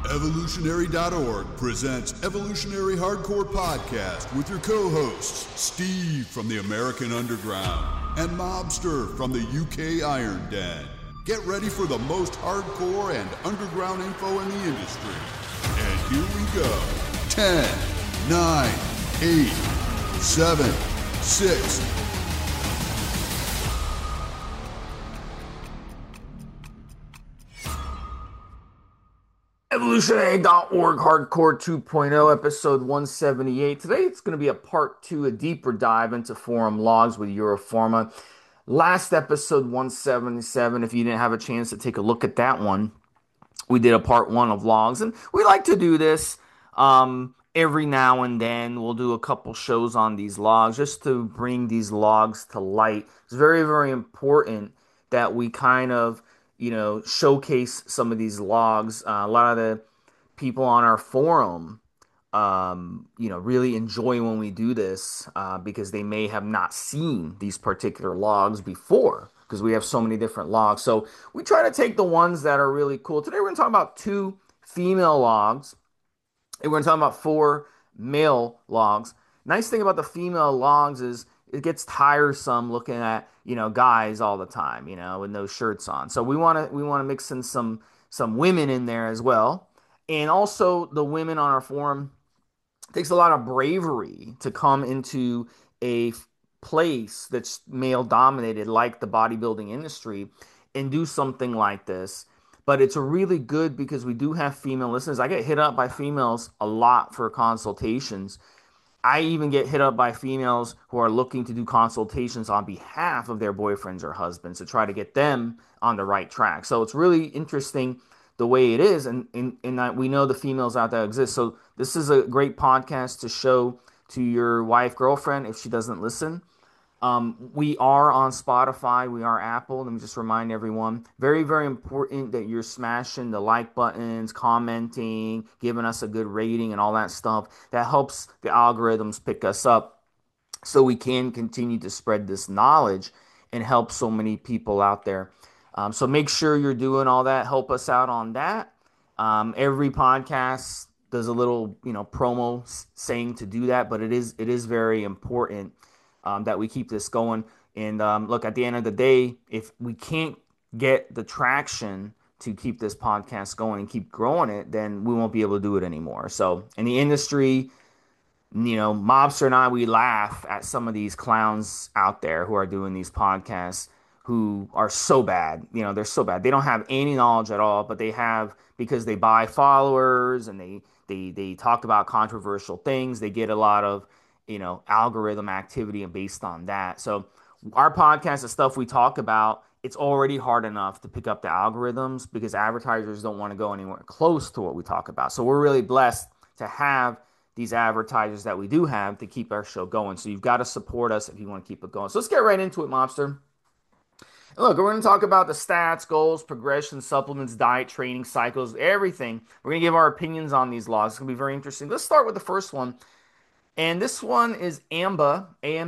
Evolutionary.org presents Evolutionary Hardcore Podcast with your co-hosts, Steve from the American Underground and Mobster from the UK Iron Den. Get ready for the most hardcore and underground info in the industry. And here we go. 10, 9, 8, 7, 6, Evolutionary.org Hardcore 2.0, episode 178. Today it's going to be a part two, a deeper dive into forum logs with Euroforma. Last episode 177, if you didn't have a chance to take a look at that one, we did a part one of logs. And we like to do this every now and then. We'll do a couple shows on these logs just to bring these logs to light. It's very, very important that we kind of showcase some of these logs. A lot of the people on our forum, really enjoy when we do this because they may have not seen these particular logs before because we have so many different logs. So we try to take the ones that are really cool. Today we're going to talk about 2 female logs and we're going to talk about 4 male logs. Nice thing about the female logs is it gets tiresome looking at guys all the time with no shirts on. So we want to mix in some women in there as well. And also the women on our forum, it takes a lot of bravery to come into a place that's male dominated like the bodybuilding industry and do something like this. But it's really good because we do have female listeners. I get hit up by females a lot for consultations. I even get hit up by females who are looking to do consultations on behalf of their boyfriends or husbands to try to get them on the right track. So it's really interesting the way it is, and we know the females out there exist. So this is a great podcast to show to your wife, girlfriend, if she doesn't listen. We are on Spotify. We are Apple. Let me just remind everyone. Very, very important that you're smashing the like buttons, commenting, giving us a good rating and all that stuff. That helps the algorithms pick us up so we can continue to spread this knowledge and help so many people out there. So make sure you're doing all that. Help us out on that. Every podcast does a little, promo saying to do that, but it is very important that we keep this going. And look, at the end of the day, if we can't get the traction to keep this podcast going and keep growing it, then we won't be able to do it anymore. So in the industry, Mobster and I, we laugh at some of these clowns out there who are doing these podcasts who are so bad. They're so bad. They don't have any knowledge at all, but they have, because they buy followers and they talk about controversial things. They get a lot of algorithm activity and based on that. So our podcast, the stuff we talk about, it's already hard enough to pick up the algorithms because advertisers don't want to go anywhere close to what we talk about. So we're really blessed to have these advertisers that we do have to keep our show going. So you've got to support us if you want to keep it going. So let's get right into it, Mobster. Look, we're going to talk about the stats, goals, progression, supplements, diet, training, cycles, everything. We're going to give our opinions on these laws. It's going to be very interesting. Let's start with the first one. And this one is Amba,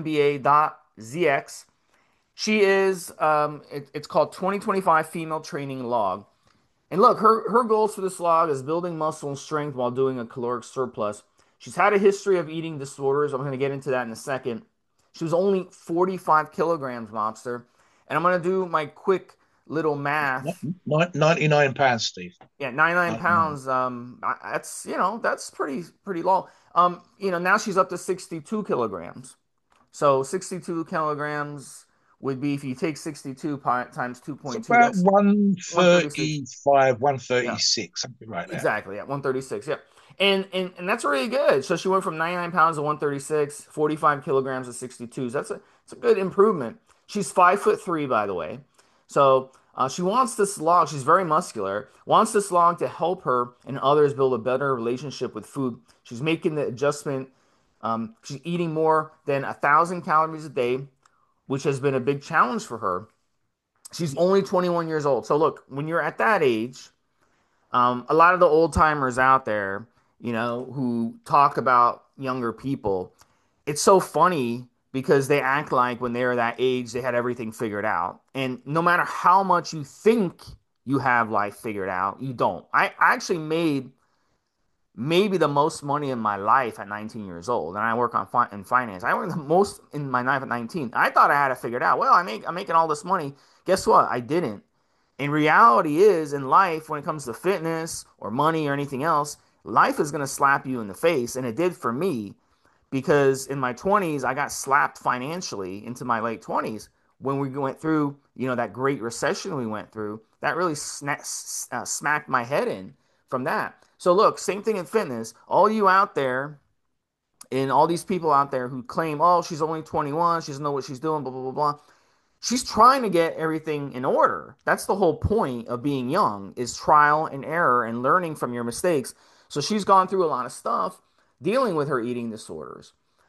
AMBA.ZX. She is, it's called 2025 Female Training Log. And look, her goals for this log is building muscle and strength while doing a caloric surplus. She's had a history of eating disorders. I'm going to get into that in a second. She was only 45 kilograms, Mobster. And I'm going to do my quick little math. 99 pounds, Steve. Yeah, 99 pounds. That's pretty low. Now she's up to 62 kilograms. So 62 kilograms would be, if you take 62 times 2.2, it's about 135, 136, something like that. Exactly, yeah, 136, yeah. And that's really good. So she went from 99 pounds to 136, 45 kilograms to 62. So it's a good improvement. She's 5'3", by the way. So she wants this log. She's very muscular. Wants this log to help her and others build a better relationship with food. She's making the adjustment. She's eating more than 1,000 calories a day, which has been a big challenge for her. She's only 21 years old. So look, when you're at that age, a lot of the old timers out there, who talk about younger people, it's so funny because they act like when they were that age, they had everything figured out. And no matter how much you think you have life figured out, you don't. I actually made maybe the most money in my life at 19 years old, and I work in finance. I work the most in my life at 19. I thought I had it figured out. Well, I'm making all this money. Guess what? I didn't. And reality is in life, when it comes to fitness or money or anything else, life is going to slap you in the face, and it did for me because in my 20s I got slapped financially into my late 20s when we went through, that great recession we went through. That really smacked my head in from that. So look, same thing in fitness. All you out there and all these people out there who claim, oh, she's only 21, she doesn't know what she's doing, blah, blah, blah, blah. She's trying to get everything in order. That's the whole point of being young is trial and error and learning from your mistakes. So she's gone through a lot of stuff dealing with her eating disorders.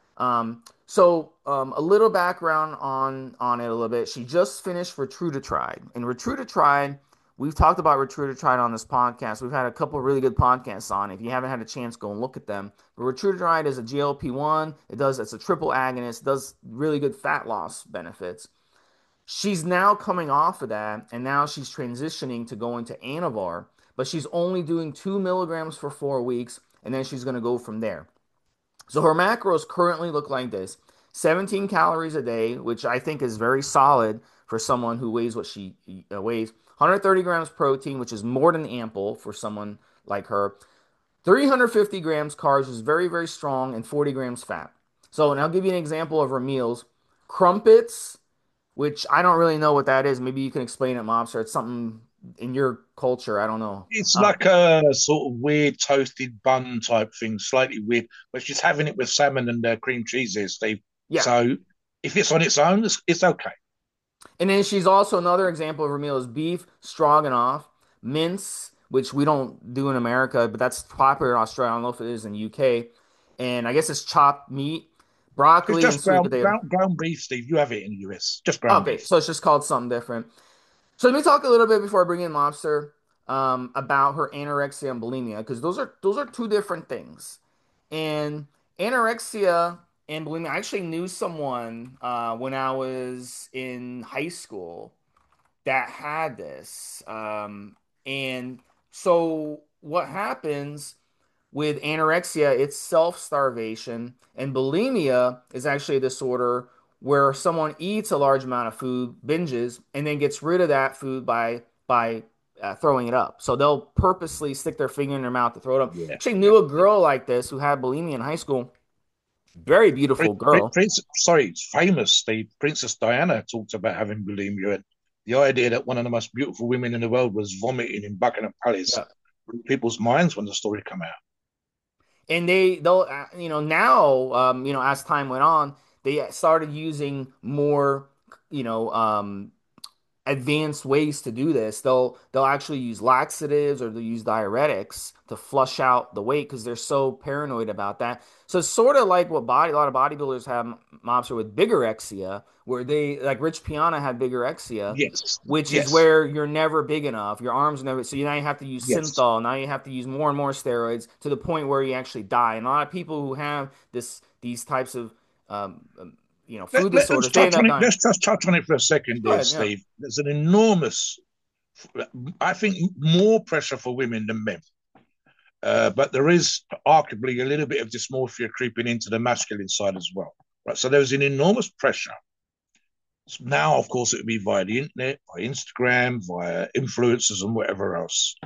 A little background on it a little bit. She just finished Retatrutide, and Retatrutide, we've talked about Retatrutide on this podcast. We've had a couple of really good podcasts on. If you haven't had a chance, go and look at them. But Retatrutide is a GLP-1. It's a triple agonist. It does really good fat loss benefits. She's now coming off of that, and now she's transitioning to going to Anavar, but she's only doing 2 milligrams for 4 weeks, and then she's going to go from there. So her macros currently look like this: 17 calories a day, which I think is very solid for someone who weighs what she weighs. 130 grams protein, which is more than ample for someone like her. 350 grams carbs, which is very, very strong, and 40 grams fat. So, and I'll give you an example of her meals. Crumpets, which I don't really know what that is. Maybe you can explain it, Mobster. It's something in your culture. I don't know. It's like a sort of weird toasted bun type thing, slightly weird, but she's having it with salmon and cream cheese here, Steve. Yeah. So if it's on its own, it's okay. And then she's also another example of her meal is beef stroganoff, mince, which we don't do in America, but that's popular in Australia. I don't know if it is in UK. And I guess it's chopped meat, It's broccoli, and just sweet potato. ground beef, Steve. You have it in the US, just ground Okay, beef. so it's just called something different. So let me talk a little bit before I bring in Lobster about her anorexia and bulimia because those are two different things. And anorexia and bulimia, I actually knew someone when I was in high school that had this. And so what happens with anorexia, it's self-starvation, and bulimia is actually a disorder where someone eats a large amount of food, binges, and then gets rid of that food by throwing it up. So they'll purposely stick their finger in their mouth to throw it up. Yeah, Actually, yeah. knew a girl like this who had bulimia in high school. Very beautiful girl. Sorry, it's famous, Steve. Princess Diana talked about having bulimia, and the idea that one of the most beautiful women in the world was vomiting in Buckingham Palace Yeah. blew people's minds when the story came out. And they'll now as time went on, they started using more you know advanced ways to do this. They'll actually use laxatives or they'll use diuretics to flush out the weight because they're so paranoid about that. So it's sort of like what a lot of bodybuilders have, Mobster, with bigorexia, where they like Rich Piana had bigorexia, Yes, which is yes, where you're never big enough, your arms never. So now you have to use yes. synthol. Now you have to use more and more steroids to the point where you actually die. And a lot of people who have these types of food Let's disorders, they end touch on up it. dying. Let's just touch on it for a second, Go there, ahead, yeah. Steve. There's an enormous, I think, more pressure for women than men. But there is arguably a little bit of dysmorphia creeping into the masculine side as well. Right. So there's an enormous pressure. Now, of course, it would be via the internet, via Instagram, via influencers and whatever else.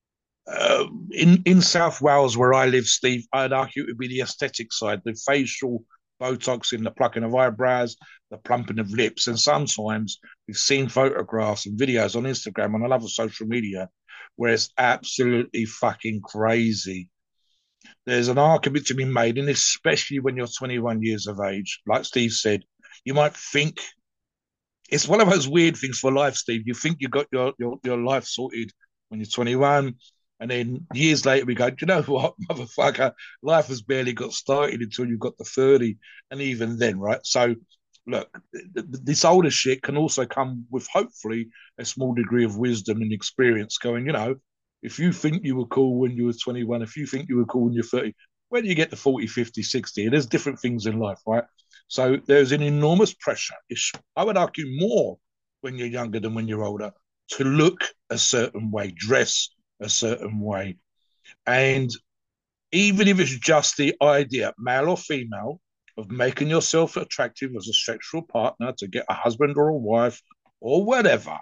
In South Wales, where I live, Steve, I'd argue it would be the aesthetic side, the facial Botox in the plucking of eyebrows, the plumping of lips. And sometimes we've seen photographs and videos on Instagram and other social media where it's absolutely fucking crazy. There's an argument to be made, and especially when you're 21 years of age, like Steve said, you might think it's one of those weird things for life, Steve. You think you got your life sorted when you're 21, and then years later we go, do you know what, motherfucker? Life has barely got started until you got to 30, and even then, right? So, look, this older shit can also come with hopefully a small degree of wisdom and experience. Going, if you think you were cool when you were 21, if you think you were cool when you're 30, when you get to 40, 50, 60, there's different things in life, right? So there's an enormous pressure. I would argue more when you're younger than when you're older to look a certain way, dress a certain way. And even if it's just the idea, male or female, of making yourself attractive as a sexual partner to get a husband or a wife or whatever.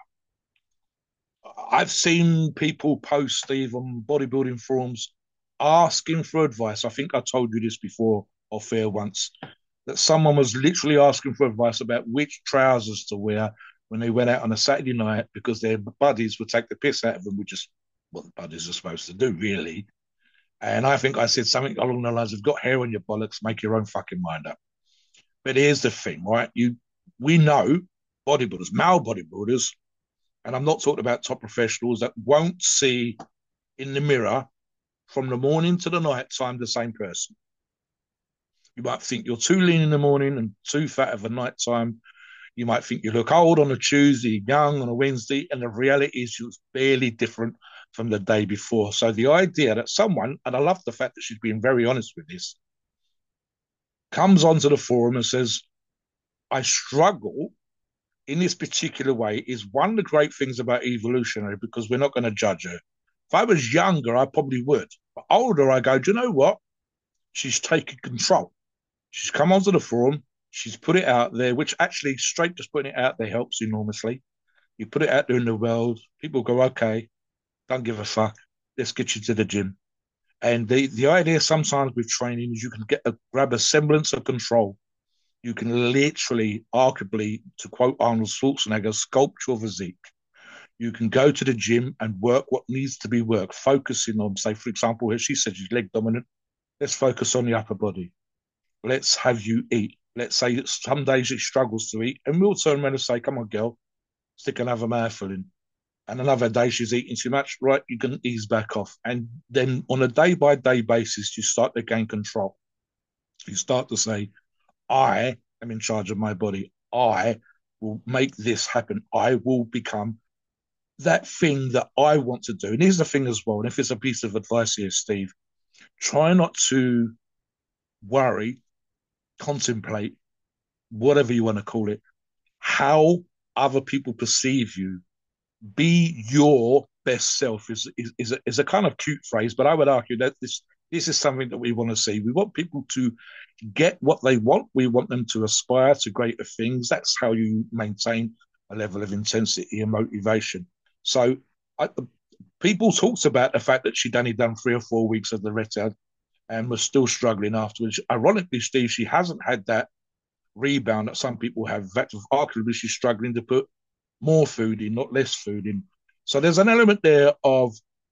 I've seen people post, Steve, on bodybuilding forums asking for advice. I think I told you this before off air once, that someone was literally asking for advice about which trousers to wear when they went out on a Saturday night because their buddies would take the piss out of them, which is what the buddies are supposed to do, really. And I think I said something along the lines of, got hair on your bollocks, make your own fucking mind up. But here's the thing, right? We know bodybuilders, male bodybuilders, and I'm not talking about top professionals that won't see in the mirror from the morning to the night time the same person. You might think you're too lean in the morning and too fat of a night time. You might think you look old on a Tuesday, young on a Wednesday, and the reality is you're barely different from the day before. So the idea that someone, and I love the fact that she's being very honest with this, comes onto the forum and says, I struggle in this particular way, is one of the great things about evolutionary, because we're not going to judge her. If I was younger, I probably would. But older, I go, do you know what? She's taken control. She's come onto the forum. She's put it out there, which actually, straight just putting it out there helps enormously. You put it out there in the world, people go, okay, don't give a fuck. Let's get you to the gym. And the idea sometimes with training is you can grab a semblance of control. You can literally, arguably, to quote Arnold Schwarzenegger, sculpt your physique. You can go to the gym and work what needs to be worked, focusing on, say, for example, as she said, she's leg dominant. Let's focus on the upper body. Let's have you eat. Let's say that some days she struggles to eat, and we'll turn around and say, come on, girl, stick another mouthful in. And another day she's eating too much, right? You can ease back off. And then on a day by day basis, you start to gain control. You start to say, I am in charge of my body. I will make this happen. I will become that thing that I want to do. And here's the thing as well. And if it's a piece of advice here, Steve, try not to worry, contemplate, whatever you want to call it, how other people perceive you. Be your best self is a kind of cute phrase, but I would argue that this is something that we want to see. We want people to get what they want. We want them to aspire to greater things. That's how you maintain a level of intensity and motivation. So I, people talked about the fact that she'd only done 3 or 4 weeks of the Red and was still struggling afterwards. Ironically, Steve, she hasn't had that rebound that some people have. In fact, arguably, she's struggling to put more food in, not less food in. So there's an element there of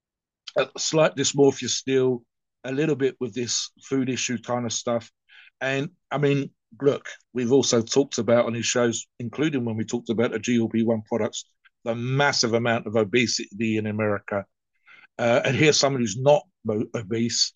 a slight dysmorphia still, a little bit with this food issue kind of stuff. And I mean, look, we've also talked about on his shows, including when we talked about the GLP-1 products, the massive amount of obesity in America. And here's someone who's not obese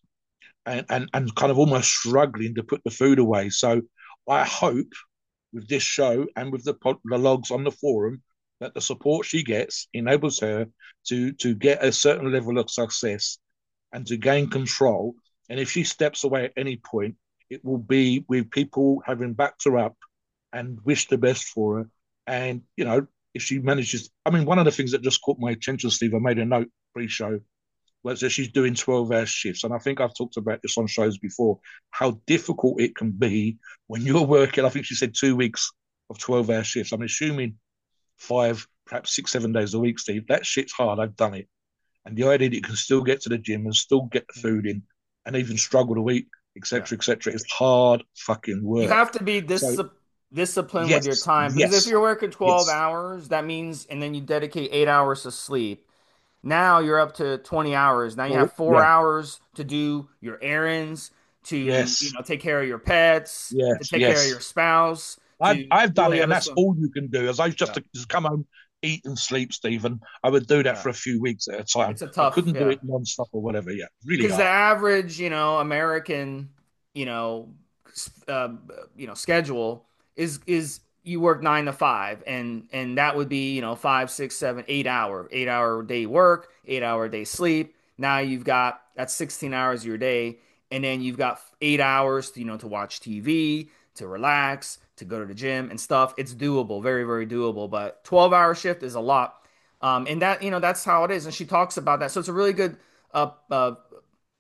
and kind of almost struggling to put the food away. So I hope with this show and with the logs on the forum that the support she gets enables her to get a certain level of success and to gain control. And if she steps away at any point, it will be with people having backed her up and wished the best for her. And, you know, if she manages, I mean, one of the things that just caught my attention, Steve, I made a note pre-show, was that she's doing 12-hour shifts. And I think I've talked about this on shows before, how difficult it can be when you're working, I think she said 2 weeks of 12-hour shifts. I'm assuming 5, perhaps 6, 7 days a week, Steve. That shit's hard. I've done it. And the idea that you can still get to the gym and still get the food in and even struggle to eat, etc., etc., is hard fucking You work. have to be So, disciplined with your yes, time because if yes, you're working 12 yes. hours, that means, and then you dedicate 8 hours to sleep. Now you're up to 20 hours. Now you have Oh, 4 hours to do your errands, to, yes, take care of your pets, to yes, take care of yes. your spouse, to I've do done all it, the and other that's stuff. all you can do. As I Yeah. just come home, eat and sleep, Stephen. I would do that Yeah. for a few weeks at a time. It's a I tough, couldn't do yeah. it non-stop or whatever. Yeah, really Because the hard. average, American, you know, uh, schedule is you work 9 to 5, and that would be 5, 6, 7, 8 hour day work, 8 hour day sleep. Now you've got that's 16 hours of your day, and then you've got 8 hours to watch TV, to relax, to go to the gym and stuff. It's doable, very very doable. But 12-hour shift is a lot. And that's how it is, and she talks about that. So it's a really good uh, uh,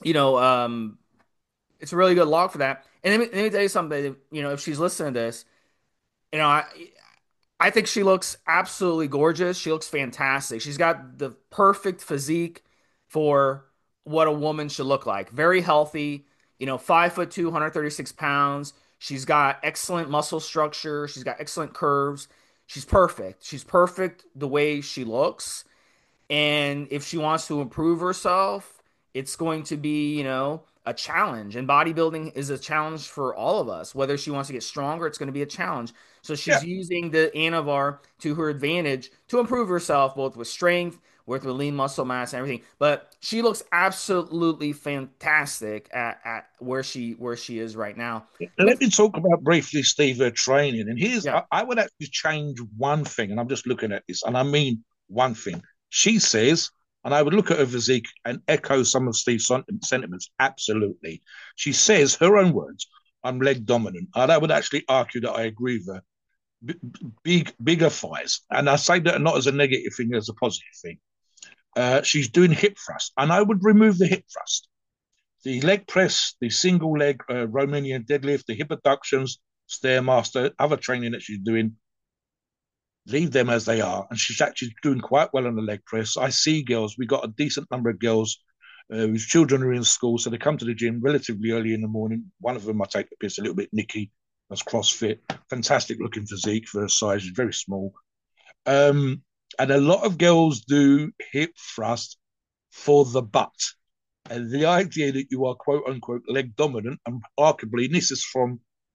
you know, it's a really good log for that. And let me tell you something. If she's listening to this, you know, I think she looks absolutely gorgeous. She looks fantastic. She's got the perfect physique for what a woman should look like. Very healthy, 5'2", 136 pounds. She's got excellent muscle structure. She's got excellent curves. She's perfect. She's perfect the way she looks. And if she wants to improve herself, it's going to be, a challenge. And bodybuilding is a challenge for all of us. Whether she wants to get stronger, it's going to be a challenge. So Yeah. she's using the Anavar to her advantage to improve herself, both with strength, with lean muscle mass, and everything. But she looks absolutely fantastic at where she is right now. Let me talk about briefly, Steve, her training. And Yeah. I would actually change one thing, and I'm just looking at this, and I mean one thing. She says, and I would look at her physique and echo some of Steve's sentiments. Absolutely. She says, her own words, I'm leg dominant. And I would actually argue that I agree with her. Bigger thighs. And I say that not as a negative thing, as a positive thing. She's doing hip thrust, and I would remove the hip thrust. The leg press, the single leg Romanian deadlift, the hip abductions, Stairmaster, other training that she's doing, leave them as they are. And she's actually doing quite well on the leg press. I see girls, we got a decent number of girls whose children are in school, so they come to the gym relatively early in the morning. One of them, I take the piss a little bit, Nikki, that's CrossFit, fantastic looking physique for her size, she's very small. And a lot of girls do hip thrust for the butt. And the idea that you are quote unquote leg dominant, and arguably, and this is from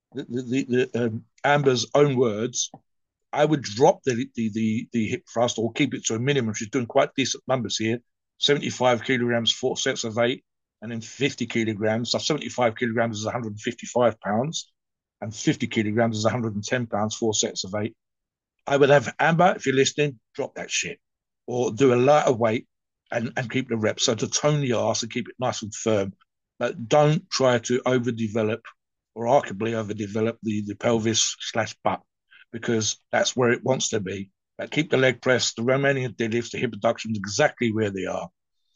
Amber's own words, I would drop the hip thrust or keep it to a minimum. She's doing quite decent numbers here: 75 kilograms, 4 sets of 8, and then 50 kilograms. So 75 kilograms is 155 pounds, and 50 kilograms is 110 pounds, 4 sets of 8. I would have Amber, if you're listening, drop that shit or do a lighter weight and keep the reps. So to tone the arse and keep it nice and firm, but don't try to overdevelop or arguably overdevelop the pelvis slash butt because that's where it wants to be. But keep the leg press, the Romanian deadlifts, the hip abductions exactly where they are.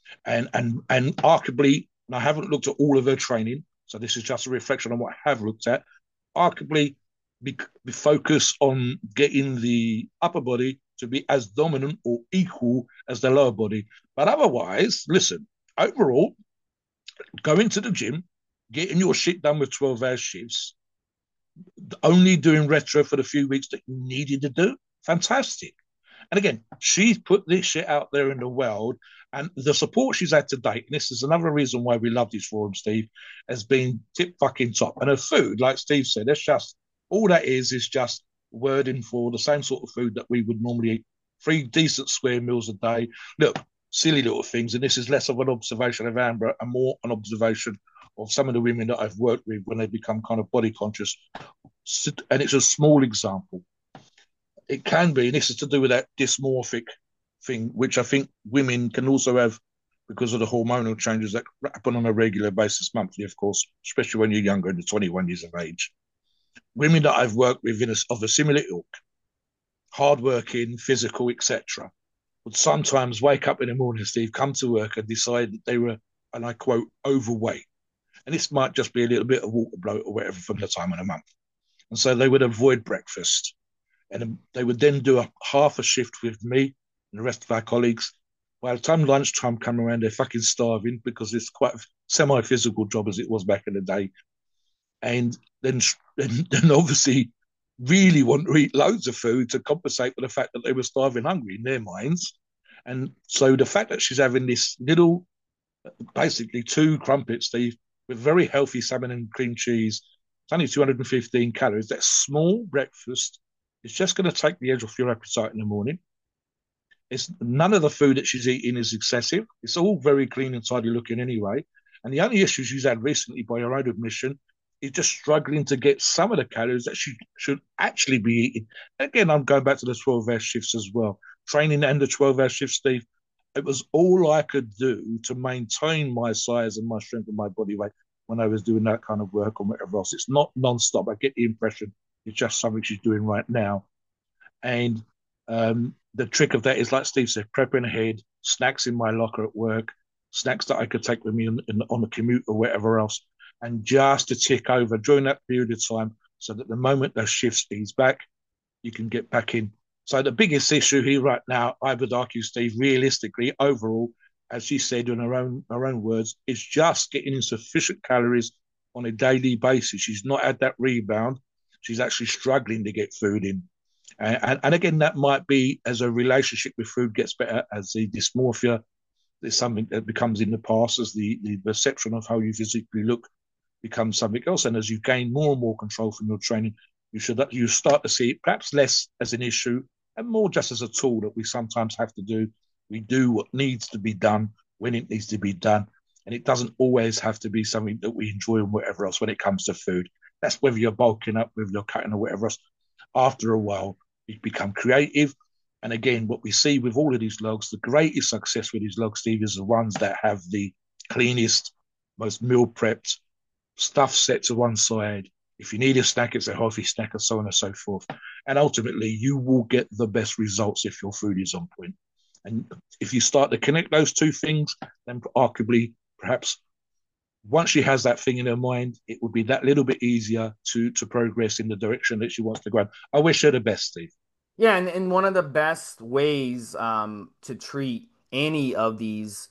And arguably, and I haven't looked at all of her training, so this is just a reflection on what I have looked at. Arguably, be focused on getting the upper body to be as dominant or equal as the lower body. But otherwise, listen, overall, going to the gym, getting your shit done with 12-hour shifts, only doing retro for the few weeks that you needed to do, fantastic. And again, she's put this shit out there in the world, and the support she's had to date, and this is another reason why we love this forum, Steve, has been tip fucking top. And her food, like Steve said, that's just all that is just wording for the same sort of food that we would normally eat. 3 decent square meals a day. Look, silly little things, and this is less of an observation of Amber and more an observation of some of the women that I've worked with when they become kind of body conscious. And it's a small example. It can be, and this is to do with that dysmorphic thing, which I think women can also have because of the hormonal changes that happen on a regular basis, monthly, of course, especially when you're younger, under 21 years of age. Women that I've worked with of a similar ilk, hardworking, physical, etc., would sometimes wake up in the morning, Steve, come to work and decide that they were, and I quote, overweight. And this might just be a little bit of water bloat or whatever from the time of the month. And so they would avoid breakfast. And they would then do a half a shift with me and the rest of our colleagues. By the time lunchtime come around, they're fucking starving because it's quite a semi-physical job as it was back in the day. And then obviously really want to eat loads of food to compensate for the fact that they were starving hungry in their minds. And so the fact that she's having this little, basically 2 crumpets, Steve, with very healthy salmon and cream cheese, it's only 215 calories. That small breakfast is just going to take the edge off your appetite in the morning. It's none of the food that she's eating is excessive. It's all very clean and tidy looking anyway. And the only issue she's had recently, by her own admission, is just struggling to get some of the calories that she should actually be eating. Again, I'm going back to the 12-hour shifts as well. Training and the 12-hour shifts, Steve, it was all I could do to maintain my size and my strength and my body weight when I was doing that kind of work or whatever else. It's not non-stop. I get the impression it's just something she's doing right now. And the trick of that is, like Steve said, prepping ahead, snacks in my locker at work, snacks that I could take with me on the commute or whatever else, and just to tick over during that period of time so that the moment those shifts ease back, you can get back in. So the biggest issue here right now, I would argue, Steve, realistically, overall, as she said in her own words, is just getting in sufficient calories on a daily basis. She's not had that rebound. She's actually struggling to get food in. And again, that might be as a relationship with food gets better, as the dysmorphia is something that becomes in the past, as the perception of how you physically look becomes something else. And as you gain more and more control from your training, you start to see it perhaps less as an issue and more just as a tool that we sometimes have to do. We do what needs to be done when it needs to be done. And it doesn't always have to be something that we enjoy and whatever else when it comes to food. That's whether you're bulking up, whether you're cutting or whatever else. After a while, you become creative. And again, what we see with all of these logs, the greatest success with these logs, Steve, is the ones that have the cleanest, most meal prepped, stuff set to one side. If you need a snack, it's a healthy snack, and so on and so forth. And ultimately, you will get the best results if your food is on point. And if you start to connect those two things, then arguably, perhaps once she has that thing in her mind, it would be that little bit easier to progress in the direction that she wants to go. I wish her the best, Steve. Yeah, and one of the best ways to treat any of these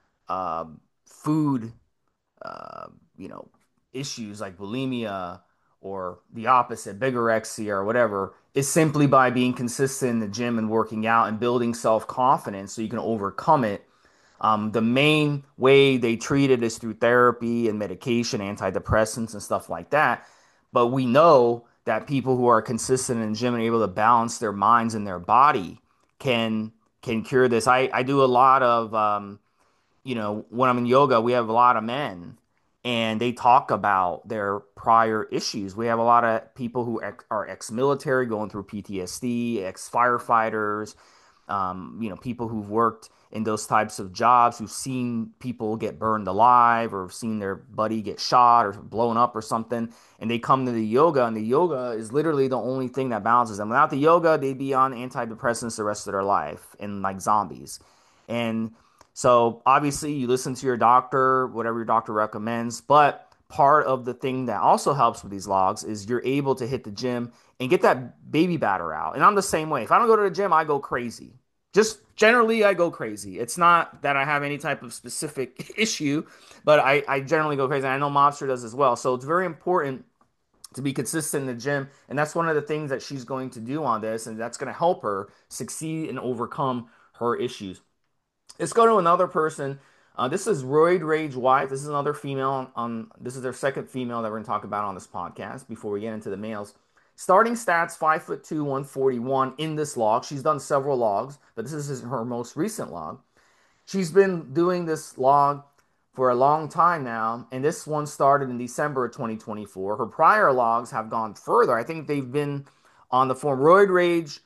food uh, you know, issues like bulimia or the opposite, bigorexia or whatever, is simply by being consistent in the gym and working out and building self-confidence so you can overcome it. The main way they treat it is through therapy and medication, antidepressants and stuff like that. But we know that people who are consistent in the gym and able to balance their minds and their body can can cure this. I do a lot of when I'm in yoga, we have a lot of men and they talk about their prior issues. We have a lot of people who are ex-military going through PTSD, ex-firefighters, people who've worked in those types of jobs, who've seen people get burned alive or seen their buddy get shot or blown up or something. And they come to the yoga, and the yoga is literally the only thing that balances them. Without the yoga, they'd be on antidepressants the rest of their life and like zombies. And so obviously you listen to your doctor, whatever your doctor recommends, but part of the thing that also helps with these logs is you're able to hit the gym and get that baby batter out. And I'm the same way. If I don't go to the gym, I go crazy. Just generally, I go crazy. It's not that I have any type of specific issue, but I generally go crazy. And I know Mobster does as well. So it's very important to be consistent in the gym. And that's one of the things that she's going to do on this. And that's going to help her succeed and overcome her issues. Let's go to another person. This is Roid Rage White. This is another female this is their second female that we're going to talk about on this podcast before we get into the males. Starting stats 5'2", 141 in this log. She's done several logs, but this is her most recent log. She's been doing this log for a long time now, and this one started in December of 2024. Her prior logs have gone further. I think they've been on the form Roid Rage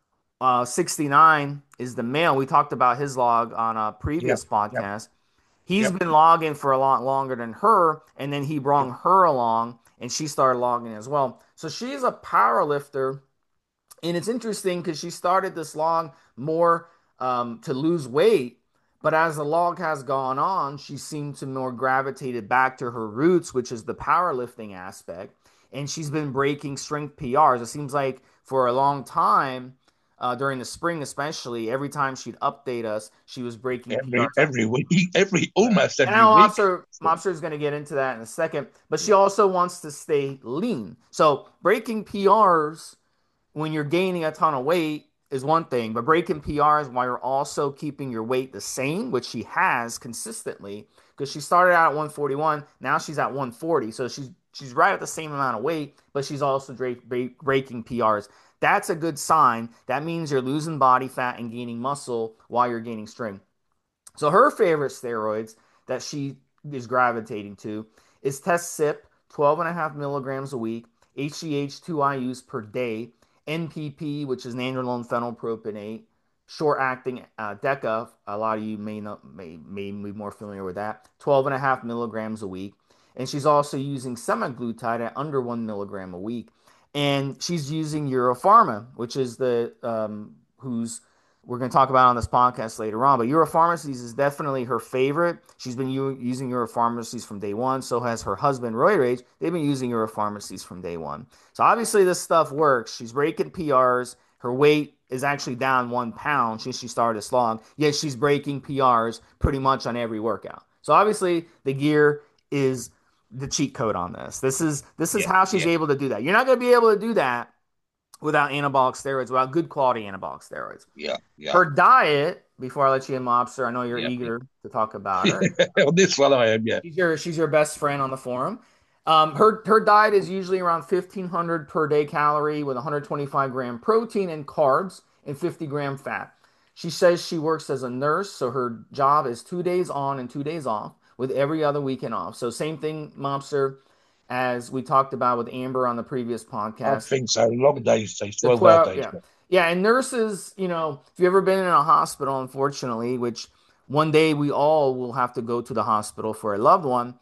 69 is the male. We talked about his log on a Yep, previous yep, podcast. He's yep, been logging for a lot longer than her, and then he brought yep. her along, and she started logging as well. So she's a power lifter, and it's interesting because she started this log more to lose weight, but as the log has gone on, she seemed to more gravitated back to her roots, which is the powerlifting aspect, and she's been breaking strength PRs. It seems like for a long time, during the spring especially, every time she'd update us, she was breaking Every PRs. every week, every Yeah. almost And I every know week. Mobster is going to get into that in a second, but she also wants to stay lean. So breaking PRs when you're gaining a ton of weight is one thing, but breaking PRs while you're also keeping your weight the same, which she has consistently, because she started out at 141, now she's at 140, so she's right at the same amount of weight, but she's also breaking PRs. That's a good sign. That means you're losing body fat and gaining muscle while you're gaining strength. So her favorite steroids that she is gravitating to is Test Sip, 12 and a half milligrams a week, HGH 2 IUs per day, NPP, which is nandrolone phenylpropionate, short acting DECA. A lot of you may be more familiar with that. 12 and a half milligrams a week. And she's also using semaglutide at under 1 milligram a week. And she's using Europharma, which is the who's we're going to talk about on this podcast later on. But Europharmacies is definitely her favorite. She's been using Europharmacies from day one. So has her husband, Roy Rage. They've been using Europharmacies from day one. So obviously this stuff works. She's breaking PRs. Her weight is actually down 1 pound since she started this log. Yet she's breaking PRs pretty much on every workout. So obviously the gear is the cheat code on this. This is Yeah, how she's yeah, able to do that. You're not going to be able to do that without anabolic steroids, without good quality anabolic steroids. yeah, yeah, Her diet, before I let you in, Mobster, I know you're yeah. eager to talk about her. On this one, I am. Yeah. She's your best friend on the forum. Her diet is usually around 1,500 per day calorie with 125-gram protein and carbs and 50-gram fat. She says she works as a nurse, so her job is 2 days on and 2 days off, with every other weekend off. So same thing, Mobster, as we talked about with Amber on the previous I podcast. think so. Long days, say The 12-hour 12, days. yeah. Yeah, and nurses, if you've ever been in a hospital, unfortunately, which one day we all will have to go to the hospital for a loved one,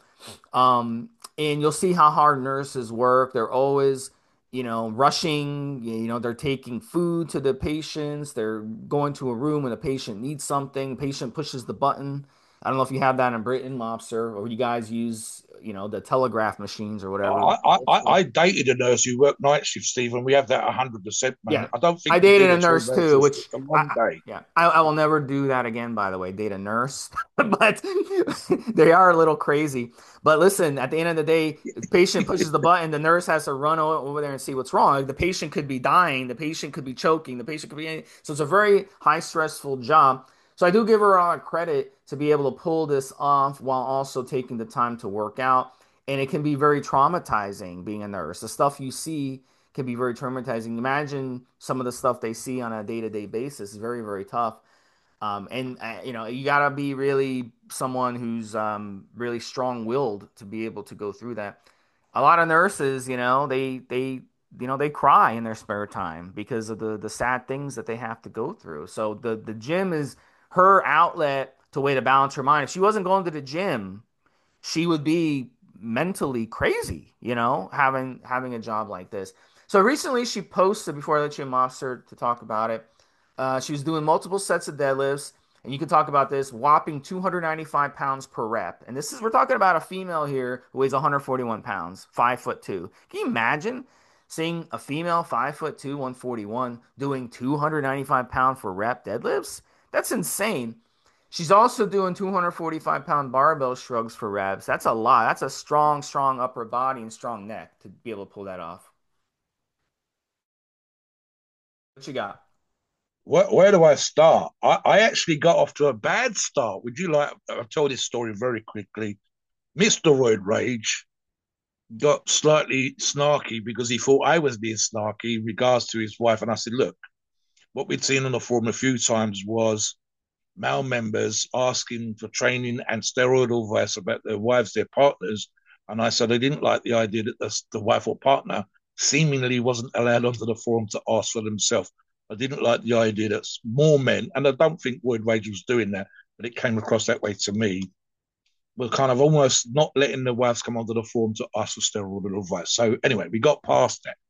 and you'll see how hard nurses work. They're always, rushing, they're taking food to the patients. They're going to a room when a patient needs something. Patient pushes the button. I don't know if you have that in Britain, Lobster, or you guys use, the telegraph machines or whatever. I dated a nurse who worked night shift, Stephen. We have that 100%, man. Yeah. I don't think I we dated did a a nurse 12-hour too, shift. which It's a long day. yeah, I will never do that again, by the way, date a nurse. But they are a little crazy. But listen, at the end of the day, the patient pushes the button, the nurse has to run over there and see what's wrong. Like, the patient could be dying, the patient could be choking, the patient could be, so it's a very high stressful job. So I do give her a lot of credit to be able to pull this off while also taking the time to work out. And it can be very traumatizing being a nurse. The stuff you see can be very traumatizing. Imagine some of the stuff they see on a day-to-day basis is very, very tough. And you gotta be really someone who's really strong-willed to be able to go through that. A lot of nurses, they cry in their spare time because of the sad things that they have to go through. So the gym is her outlet to way to balance her mind. If she wasn't going to the gym, she would be mentally crazy, having a job like this. So recently she posted, before I let you in, Mobster, to talk about it. She was doing multiple sets of deadlifts, and you can talk about this, whopping 295 pounds per rep. And we're talking about a female here who weighs 141 pounds, 5'2". Can you imagine seeing a female 5'2", 141 doing 295 pound for rep deadlifts? That's insane. She's also doing 245-pound barbell shrugs for reps. That's a lot. That's a strong, strong upper body and strong neck to be able to pull that off. What you got? Where do I start? I actually got off to a bad start. Would you like? I'll tell this story very quickly. Mr. Roid Rage got slightly snarky because he thought I was being snarky in regards to his wife. And I said, look, what we'd seen on the forum a few times was male members asking for training and steroid advice about their wives, their partners. And I said I didn't like the idea that the wife or partner seemingly wasn't allowed onto the forum to ask for themselves. I didn't like the idea that more men, and I don't think Roid Rage was doing that, but it came across that way to me, were kind of almost not letting the wives come onto the forum to ask for steroid advice. So anyway, we got past that.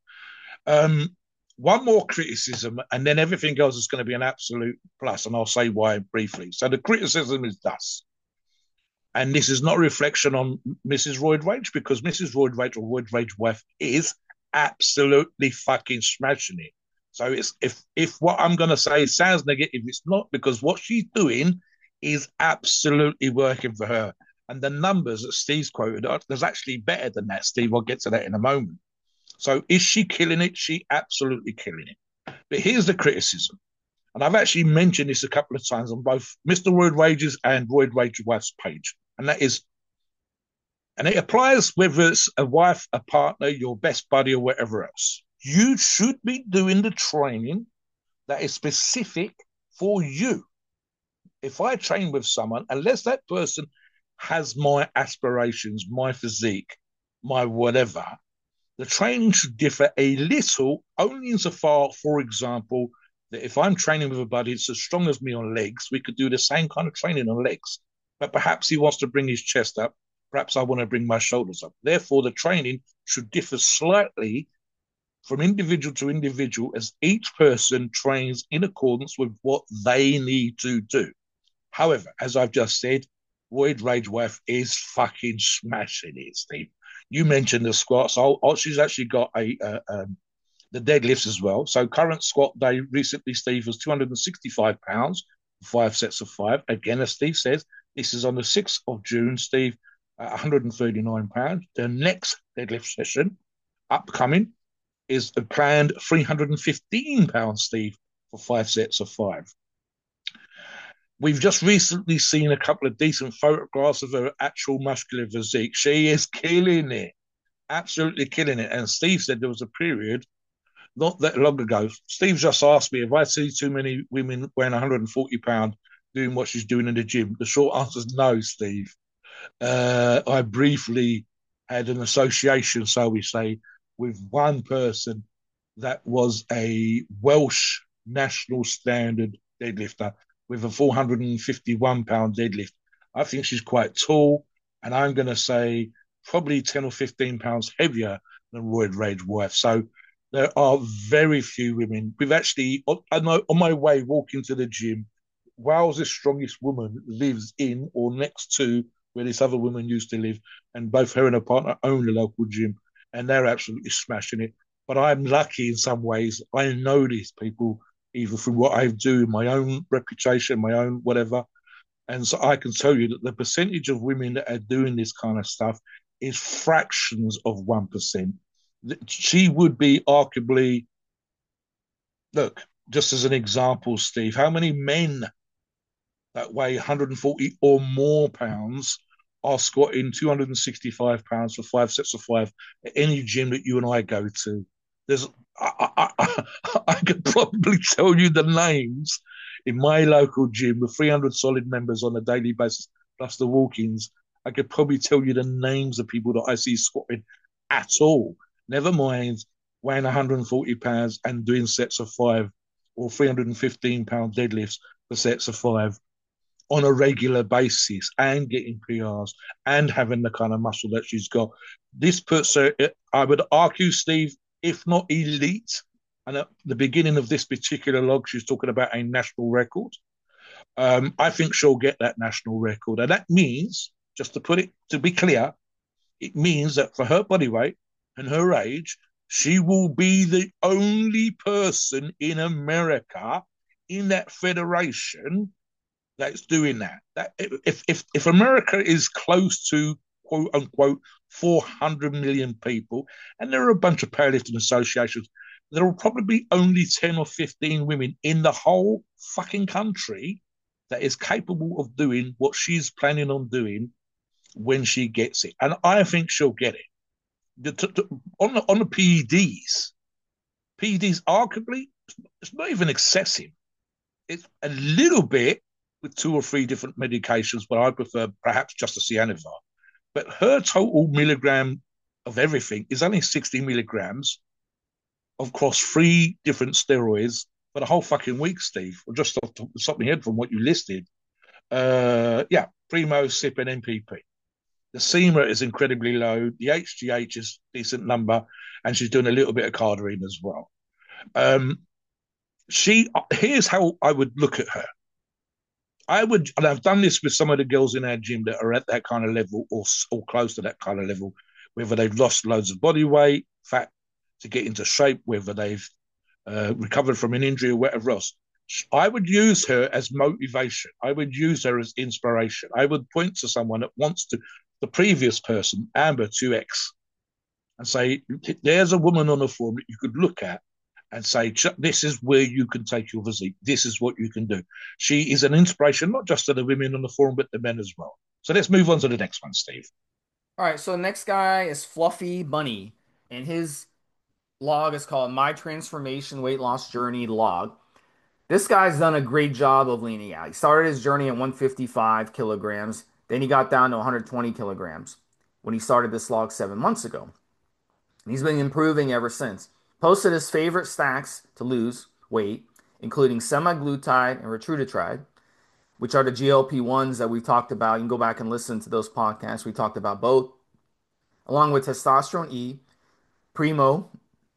One more criticism, and then everything else is going to be an absolute plus, and I'll say why briefly. So the criticism is thus, and this is not a reflection on Mrs. Roid Rage, because Mrs. Roid Rage or Roid Rage wife is absolutely fucking smashing it. So it's if what I'm going to say sounds negative, it's not, because what she's doing is absolutely working for her. And the numbers that Steve's quoted, there's actually better than that, Steve. I'll get to that in a moment. So is she killing it? She absolutely killing it. But here's the criticism. And I've actually mentioned this a couple of times on both Mr. Roid Rage's and Roid Rage Wife's page. And that is, and it applies whether it's a wife, a partner, your best buddy, or whatever else. You should be doing the training that is specific for you. If I train with someone, unless that person has my aspirations, my physique, my whatever, the training should differ a little, only insofar, for example, that if I'm training with a buddy that's as strong as me on legs, we could do the same kind of training on legs. But perhaps he wants to bring his chest up. Perhaps I want to bring my shoulders up. Therefore, the training should differ slightly from individual to individual as each person trains in accordance with what they need to do. However, as I've just said, Void Rage Wife is fucking smashing it, Steve. You mentioned the squats. She's actually got the deadlifts as well. So current squat day recently, Steve, was 265 pounds, 5 sets of 5. Again, as Steve says, this is on the 6th of June, Steve, at 139 pounds. The next deadlift session upcoming is a planned 315 pounds, Steve, for 5 sets of 5. We've just recently seen a couple of decent photographs of her actual muscular physique. She is killing it, absolutely killing it. And Steve said there was a period not that long ago. Steve just asked me if I see too many women weighing 140 pounds doing what she's doing in the gym. The short answer is no, Steve. I briefly had an association, so we say, with one person that was a Welsh national standard deadlifter with a 451-pound deadlift. I think she's quite tall, and I'm going to say probably 10 or 15 pounds heavier than Void Rage Wife. So there are very few women. We've actually, on my way walking to the gym, Wales' strongest woman lives in or next to where this other woman used to live, and both her and her partner own the local gym, and they're absolutely smashing it. But I'm lucky in some ways. I know these people either through what I do, my own reputation, my own whatever. And so I can tell you that the percentage of women that are doing this kind of stuff is fractions of 1%. She would be arguably, look, just as an example, Steve, how many men that weigh 140 or more pounds are squatting 265 pounds for 5 sets of 5 at any gym that you and I go to? There's, I could probably tell you the names in my local gym with 300 solid members on a daily basis, plus the walk-ins. I could probably tell you the names of people that I see squatting at all. Never mind weighing 140 pounds and doing sets of 5 or 315-pound deadlifts for sets of 5 on a regular basis and getting PRs and having the kind of muscle that she's got. This puts her, I would argue, Steve, if not elite. And at the beginning of this particular log, she's talking about a national record. I think she'll get that national record. And that means, just to be clear, it means that for her body weight and her age, she will be the only person in America in that federation that's doing that. If America is close to quote unquote 400 million people, and there are a bunch of powerlifting associations, there will probably be only 10 or 15 women in the whole fucking country that is capable of doing what she's planning on doing when she gets it. And I think she'll get it. On the PEDs arguably, it's not even excessive. It's a little bit with 2 or 3 different medications, but I prefer perhaps just a Cianuvar. But her total milligram of everything is only 60 milligrams across 3 different steroids for the whole fucking week, Steve. Or just off the top of my head from what you listed. Primo, SIP, and MPP. The SEMA is incredibly low. The HGH is a decent number, and she's doing a little bit of Cardarine as well. Here's how I would look at her. And I've done this with some of the girls in our gym that are at that kind of level or close to that kind of level, whether they've lost loads of body weight, fat to get into shape, whether they've recovered from an injury or whatever else. I would use her as motivation. I would use her as inspiration. I would point to someone that wants to, the previous person, Amber 2X, and say, there's a woman on the forum that you could look at and say, this is where you can take your physique. This is what you can do. She is an inspiration, not just to the women on the forum, but the men as well. So let's move on to the next one, Steve. All right, so the next guy is Fluffy Bunny, and his log is called My Transformation Weight Loss Journey Log. This guy's done a great job of leaning out. He started his journey at 155 kilograms, then he got down to 120 kilograms when he started this log 7 months ago. And he's been improving ever since. Posted his favorite snacks to lose weight, including semaglutide and retatrutide, which are the GLP-1s that we've talked about. You can go back and listen to those podcasts. We talked about both, along with testosterone E, Primo,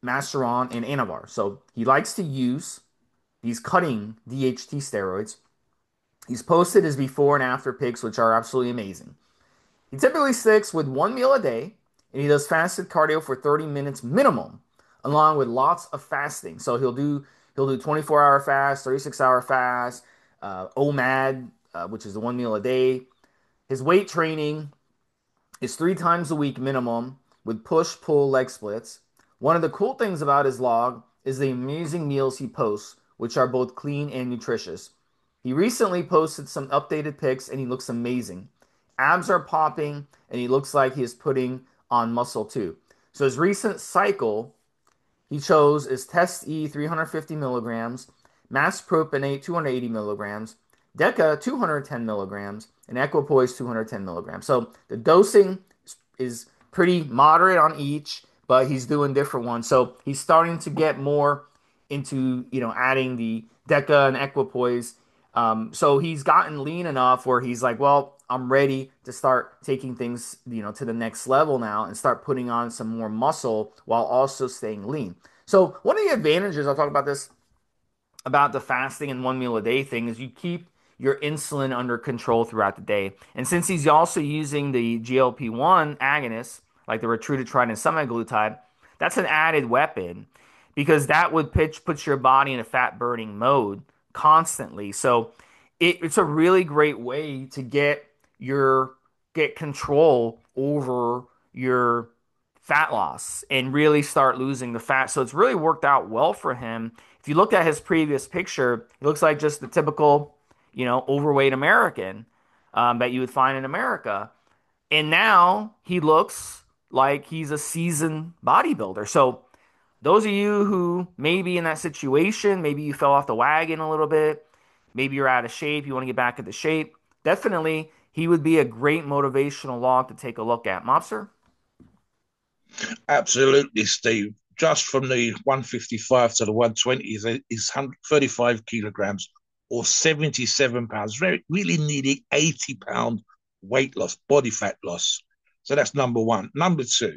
Masteron, and Anavar. So he likes to use these cutting DHT steroids. He's posted his before and after pics, which are absolutely amazing. He typically sticks with one meal a day, and he does fasted cardio for 30 minutes minimum, along with lots of fasting. So he'll do 24-hour fast, 36-hour fast, OMAD, which is the one meal a day. His weight training is 3 times a week minimum with push pull leg splits. One of the cool things about his log is the amazing meals he posts, which are both clean and nutritious. He recently posted some updated pics and he looks amazing. Abs are popping and he looks like he is putting on muscle too. So his recent cycle he chose is Test E 350 milligrams, Mass Propionate 280 milligrams, Deca 210 milligrams, and Equipoise 210 milligrams. So the dosing is pretty moderate on each, but he's doing different ones. So he's starting to get more into adding the Deca and Equipoise. So he's gotten lean enough where he's like, well, I'm ready to start taking things to the next level now and start putting on some more muscle while also staying lean. So one of the advantages, I'll talk about this about the fasting and one meal a day thing, is you keep your insulin under control throughout the day. And since he's also using the GLP-1 agonists, like the retatrutide and semaglutide, that's an added weapon because that would puts your body in a fat burning mode constantly. So it's a really great way to get control over your fat loss and really start losing the fat. So it's really worked out well for him. If you look at his previous picture, he looks like just the typical, overweight American that you would find in America. And now he looks like he's a seasoned bodybuilder. So those of you who may be in that situation, maybe you fell off the wagon a little bit, maybe you're out of shape, you want to get back into shape, definitely he would be a great motivational log to take a look at. Mobster? Absolutely, Steve. Just from the 155 to the 120 is 135 kilograms or 77 pounds. Really needing 80-pound weight loss, body fat loss. So that's number one. Number two,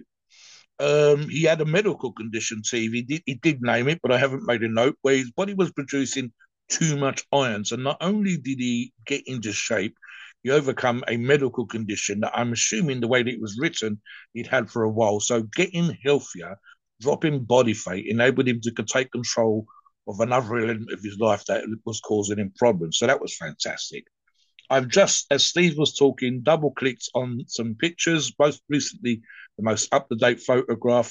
he had a medical condition, Steve. He did name it, but I haven't made a note, where his body was producing too much iron. So not only did he get into shape, he overcome a medical condition that I'm assuming the way that it was written, he'd had for a while. So getting healthier, dropping body weight, enabled him to take control of another element of his life that was causing him problems. So that was fantastic. I've just, as Steve was talking, double clicked on some pictures, most recently the most up to date photograph.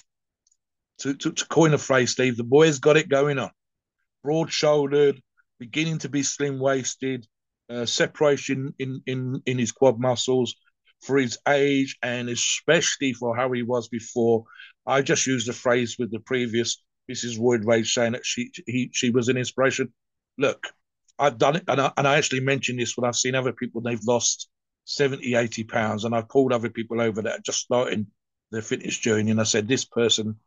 To coin a phrase, Steve, the boy's got it going on. Broad shouldered, beginning to be slim waisted, separation in his quad muscles for his age and especially for how he was before. I just used the phrase with the previous Mrs. Wood Rage saying that she was an inspiration. Look, I've done it, and I actually mentioned this when I've seen other people, they've lost 70, 80 pounds, and I've pulled other people over that are just starting their fitness journey, and I said, this person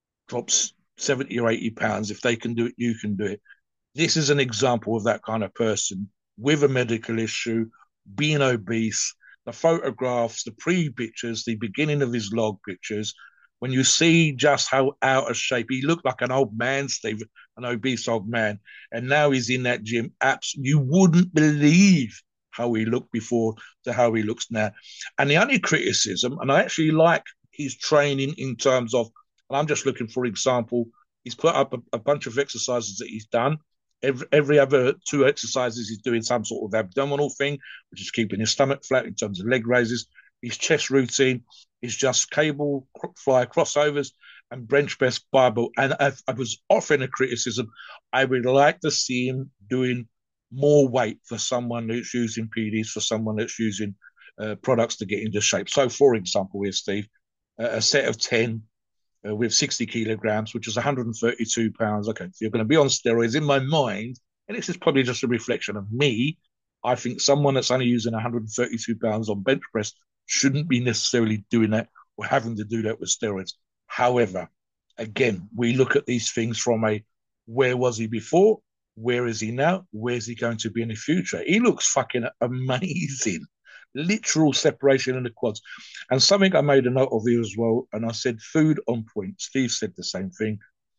drops 70 or 80 pounds. If they can do it, you can do it. This is an example of that kind of person with a medical issue, being obese. The photographs, the pre-pictures, the beginning of his log pictures, when you see just how out of shape he looked, like an old man, Steve, an obese old man, and now he's in that gym. You wouldn't believe how he looked before to how he looks now. And the only criticism, and I actually like his training in terms of, and I'm just looking for example, he's put up a bunch of exercises that he's done. Every other 2 exercises, he's doing some sort of abdominal thing, which is keeping his stomach flat in terms of leg raises. His chest routine is just cable fly crossovers and bench press barbell. And I was offering a criticism. I would like to see him doing more weight for someone that's using PDs, for someone that's using products to get into shape. So, for example, here, Steve, a set of 10 with 60 kilograms, which is 132 pounds. Okay, so you're going to be on steroids. In my mind, and this is probably just a reflection of me, I think someone that's only using 132 pounds on bench press shouldn't be necessarily doing that or having to do that with steroids. However, again, we look at these things from a where was he before? Where is he now? Where's he going to be in the future? He looks fucking amazing. Literal separation in the quads. And something I made a note of here as well, and I said food on point. Steve said the same thing.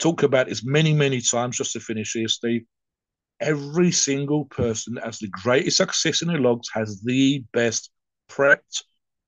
talk about this many, many times just to finish here, Steve. Every single person that has the greatest success in the logs has the best prepped,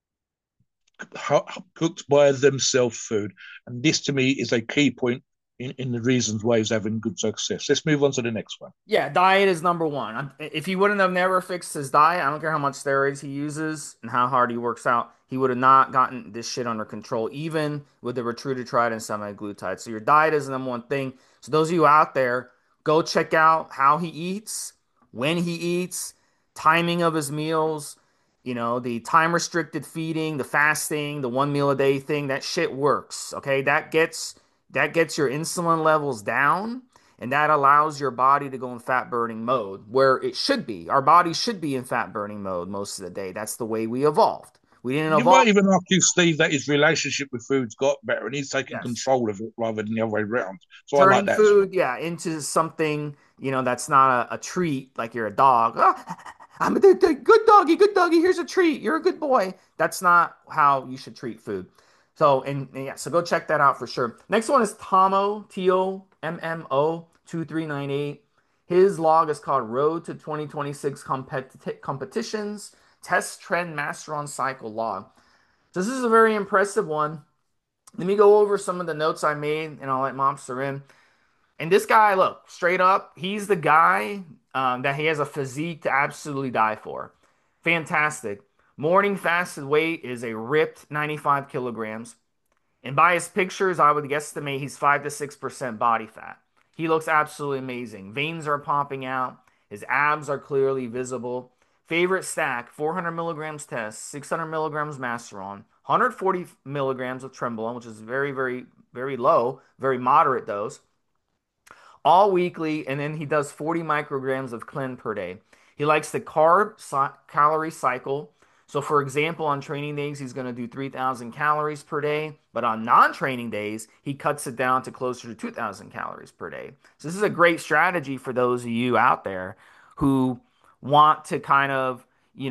cooked by themselves food. And this to me is a key point in the reasons why he's having good success. Let's move on to the next one. Yeah, diet is number one. If he wouldn't have never fixed his diet, I don't care how much steroids he uses and how hard he works out, he would have not gotten this shit under control, even with the retatrutide and semaglutide. So your diet is the number one thing. So those of you out there, go check out how he eats, when he eats, timing of his meals, the time restricted feeding, the fasting, the 1 meal a day thing. That shit works. Okay, that gets your insulin levels down, and that allows your body to go in fat burning mode where it should be. Our body should be in fat burning mode most of the day. That's the way we evolved. We didn't You evolve. might even argue, Steve, that his relationship with food's got better and he's taking Yes. control of it rather than the other way around. So I like Turning that as well. food, yeah, into something, that's not a treat like you're a dog. "Ah, I'm the good doggy. Here's a treat. You're a good boy." That's not how you should treat food. So yeah, so go check that out for sure. Next one is Tomo, Tommo 2398. His log is called Road to 2026 Competitions Test Trend Master on Cycle Log. So this is a very impressive one. Let me go over some of the notes I made, and I'll let Mobster in. And this guy, look, straight up, he's the guy that he has a physique to absolutely die for. Fantastic. Morning fasted weight is a ripped 95 kilograms. And by his pictures, I would guesstimate he's 5 to 6% body fat. He looks absolutely amazing. Veins are popping out. His abs are clearly visible. Favorite stack 400 milligrams test, 600 milligrams Masteron, 140 milligrams of Trembolone, which is very, very, very low, very moderate dose, all weekly, and then he does 40 micrograms of Clen per day. He likes the calorie cycle. So, for example, on training days, he's going to do 3,000 calories per day, but on non training days, he cuts it down to closer to 2,000 calories per day. So, this is a great strategy for those of you out there who want to kind of,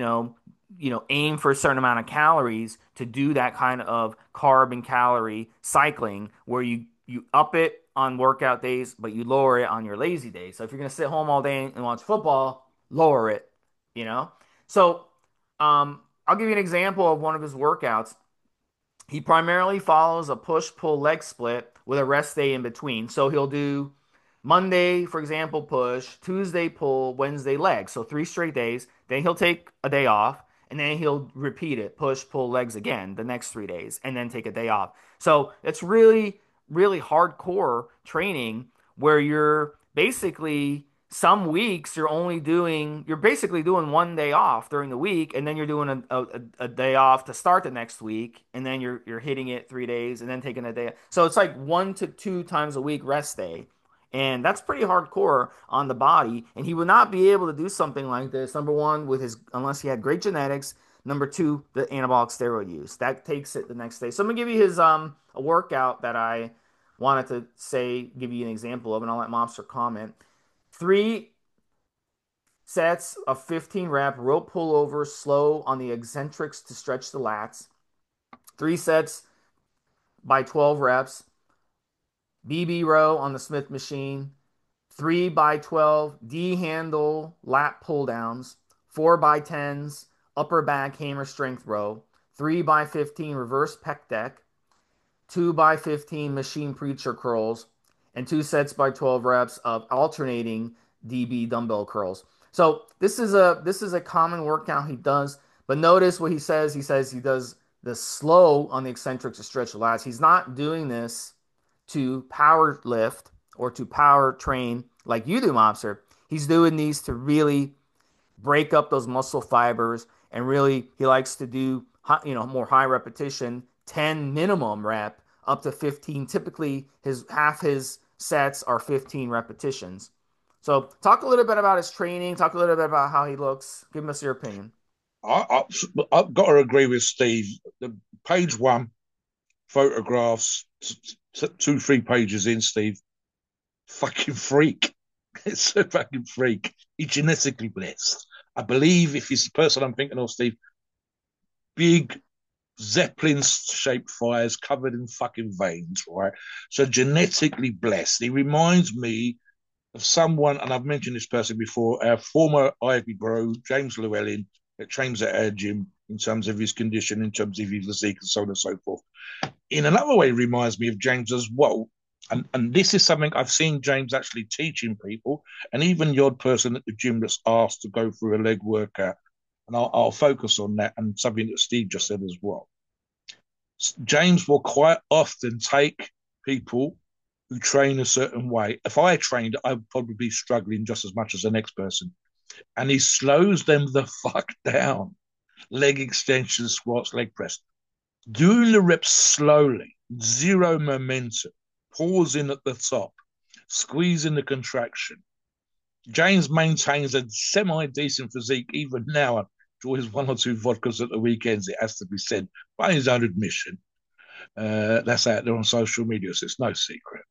aim for a certain amount of calories to do that kind of carb and calorie cycling where you up it on workout days, but you lower it on your lazy days. So if you're going to sit home all day and watch football, lower it, you know? So I'll give you an example of one of his workouts. He primarily follows a push-pull leg split with a rest day in between. So he'll do Monday, for example, push, Tuesday pull, Wednesday leg. So 3 straight days. Then he'll take a day off, and then he'll repeat it, push, pull, legs again the next 3 days, and then take a day off. So it's really, really hardcore training where you're basically some weeks you're basically doing 1 day off during the week, and then you're doing a day off to start the next week, and then you're hitting it 3 days and then taking a day. So it's like 1 to 2 times a week rest day. And that's pretty hardcore on the body. And he would not be able to do something like this, number one, unless he had great genetics. Number two, the anabolic steroid use. That takes it the next day. So I'm gonna give you his a workout that I wanted to give you an example of, and I'll let Mobster comment. 3 sets of 15 rep rope pullover, slow on the eccentrics to stretch the lats. 3 sets by 12 reps. BB row on the Smith machine. 3 by 12 D handle lat pull downs. 4 by 10s upper back hammer strength row. 3 by 15 reverse pec deck. 2 by 15 machine preacher curls, and 2 sets by 12 reps of alternating DB dumbbell curls. So this is a common workout he does, but notice what he says. He says he does the slow on the eccentrics to stretch the lats. He's not doing this to power lift or to power train like you do, Mobster. He's doing these to really break up those muscle fibers, and really he likes to do more high repetition, 10 minimum rep up to 15. Typically his sets are 15 repetitions. So talk a little bit about his training, talk a little bit about how he looks. Give us your opinion. I, I've got to agree with Steve. The page one photographs, 2, 3 pages in, Steve, fucking freak. It's a fucking freak. He's genetically blessed. I believe if he's the person I'm thinking of, Steve, big, Zeppelin-shaped thighs covered in fucking veins, right? So genetically blessed. He reminds me of someone, and I've mentioned this person before, our former Ivy bro, James Llewellyn, that trains at our gym in terms of his condition, in terms of his physique, and so on and so forth. In another way, reminds me of James as well. And this is something I've seen James actually teaching people, and even the odd person at the gym that's asked to go through a leg workout. And I'll focus on that and something that Steve just said as well. James will quite often take people who train a certain way. If I trained, I'd probably be struggling just as much as the next person. And he slows them the fuck down. Leg extensions, squats, leg press. Doing the reps slowly, zero momentum, pausing at the top, squeezing the contraction. James maintains a semi-decent physique even now. Enjoys one or two vodkas at the weekends, it has to be said, by his own admission. That's out there on social media, so it's no secret.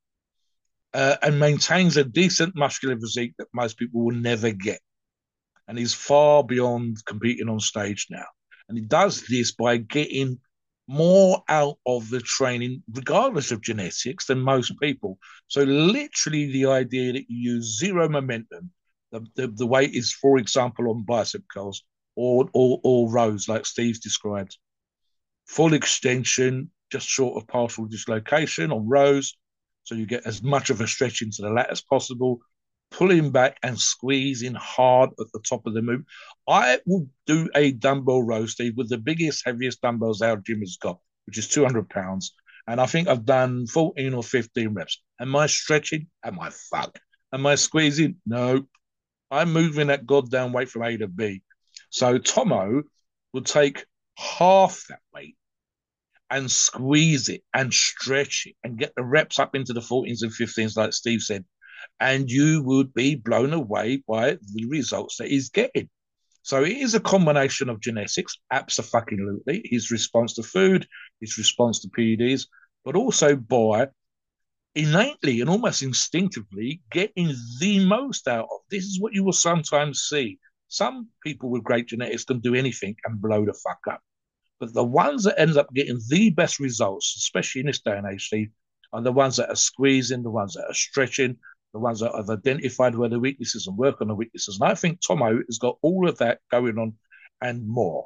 And maintains a decent muscular physique that most people will never get. And he's far beyond competing on stage now. And he does this by getting more out of the training, regardless of genetics, than most people. So literally the idea that you use zero momentum, the weight is, for example, on bicep curls or rows like Steve's described. Full extension, just short of partial dislocation on rows. So you get as much of a stretch into the lat as possible, pulling back and squeezing hard at the top of the move. I will do a dumbbell row, Steve, with the biggest, heaviest dumbbells our gym has got, which is 200 pounds. And I think I've done 14 or 15 reps. Am I stretching? Am I fuck? Am I squeezing? No. I'm moving that goddamn weight from A to B. So Tomo will take half that weight and squeeze it and stretch it and get the reps up into the 14s and 15s, like Steve said. And you would be blown away by the results that he's getting. So it is a combination of genetics, absolutely, his response to food, his response to PEDs, but also by innately and almost instinctively getting the most out of. This is what you will sometimes see. Some people with great genetics can do anything and blow the fuck up. But the ones that end up getting the best results, especially in this day and age, Steve, are the ones that are squeezing, the ones that are stretching, the ones that have identified where the weaknesses and work on the weaknesses. And I think Tomo has got all of that going on and more.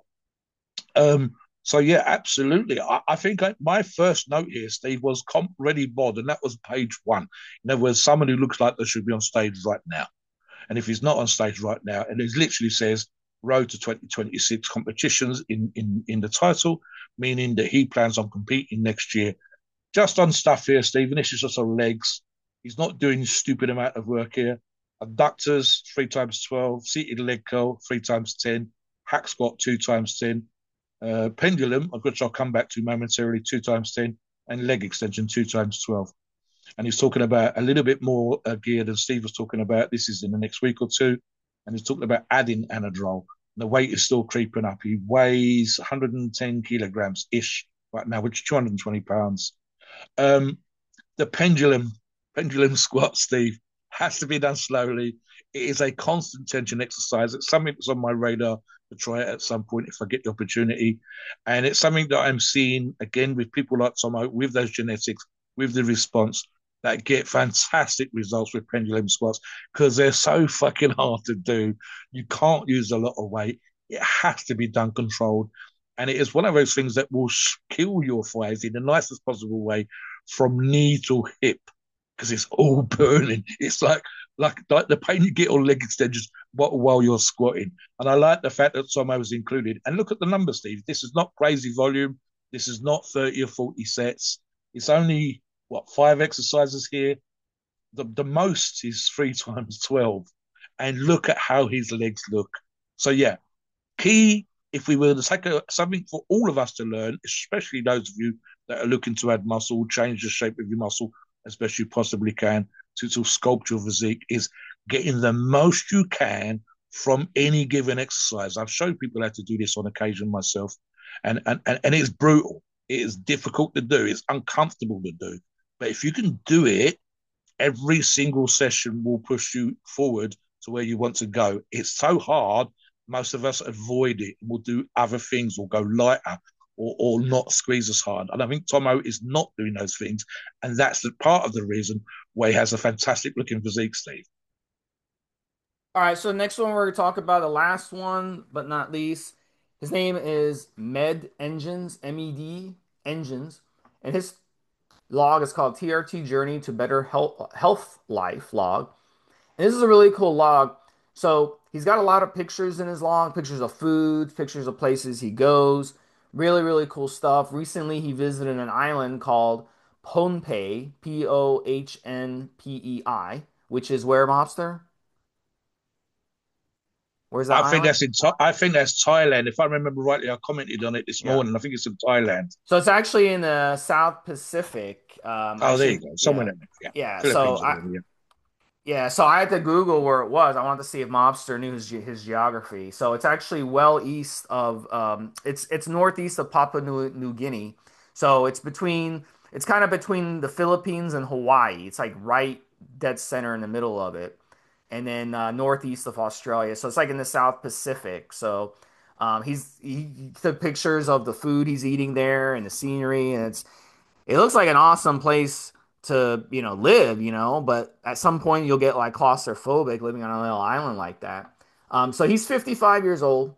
So, yeah, absolutely. I think my first note here, Steve, was comp ready bod, and that was page 1. In other words, someone who looks like they should be on stage right now. And if he's not on stage right now, and it literally says Road to 2026 competitions in the title, meaning that he plans on competing next year. Just on stuff here, Stephen, this is just on legs. He's not doing a stupid amount of work here. Abductors, 3 times 12, seated leg curl, 3 times 10, hack squat, 2 times 10, pendulum, of which I'll come back to momentarily, 2 times 10, and leg extension, 2 times 12. And he's talking about a little bit more gear than Steve was talking about. This is in the next week or two. And he's talking about adding Anadrol. The weight is still creeping up. He weighs 110 kilograms-ish right now, which is 220 pounds. The pendulum squat, Steve, has to be done slowly. It is a constant tension exercise. It's something that's on my radar to try it at some point if I get the opportunity. And it's something that I'm seeing, again, with people like Tomo, with those genetics, with the response, that get fantastic results with pendulum squats because they're so fucking hard to do. You can't use a lot of weight. It has to be done controlled. And it is one of those things that will kill your thighs in the nicest possible way from knee to hip because it's all burning. It's like the pain you get on leg extensions while you're squatting. And I like the fact that Tomo was included. And look at the numbers, Steve. This is not crazy volume. This is not 30 or 40 sets. It's only 5 exercises here. The most is 3 times 12. And look at how his legs look. So, yeah, key, if we were to take something for all of us to learn, especially those of you that are looking to add muscle, change the shape of your muscle as best you possibly can to sculpt your physique, is getting the most you can from any given exercise. I've showed people how to do this on occasion myself, and it's brutal. It is difficult to do. It's uncomfortable to do. But if you can do it, every single session will push you forward to where you want to go. It's so hard, most of us avoid it and will do other things or go lighter or not squeeze as hard. And I think Tomo is not doing those things, and that's the part of the reason why he has a fantastic looking physique, Steve. All right, so next one we're gonna talk about the last one, but not least. His name is Med Engines, MED Engines, and his log is called TRT Journey to Better Health Life log. And this is a really cool log. So he's got a lot of pictures in his log, pictures of food, pictures of places he goes. Really, really cool stuff. Recently, he visited an island called Pohnpei, Pohnpei, which is where, Mobster? Where's that island? I think that's Thailand. If I remember rightly, I commented on it this Yeah. morning. I think it's in Thailand. So it's actually in the South Pacific. Oh, there you go. Somewhere Yeah, in there. Yeah, yeah. Philippines. Or whatever, yeah. Yeah, so I had to Google where it was. I wanted to see if Mobster knew his geography. So it's actually well east of it's northeast of Papua New Guinea. So it's kind of between the Philippines and Hawaii. It's like right dead center in the middle of it, and then northeast of Australia. So it's like in the South Pacific. So he took pictures of the food he's eating there and the scenery, and it looks like an awesome place to, live, but at some point you'll get like claustrophobic living on a little island like that. So he's 55 years old,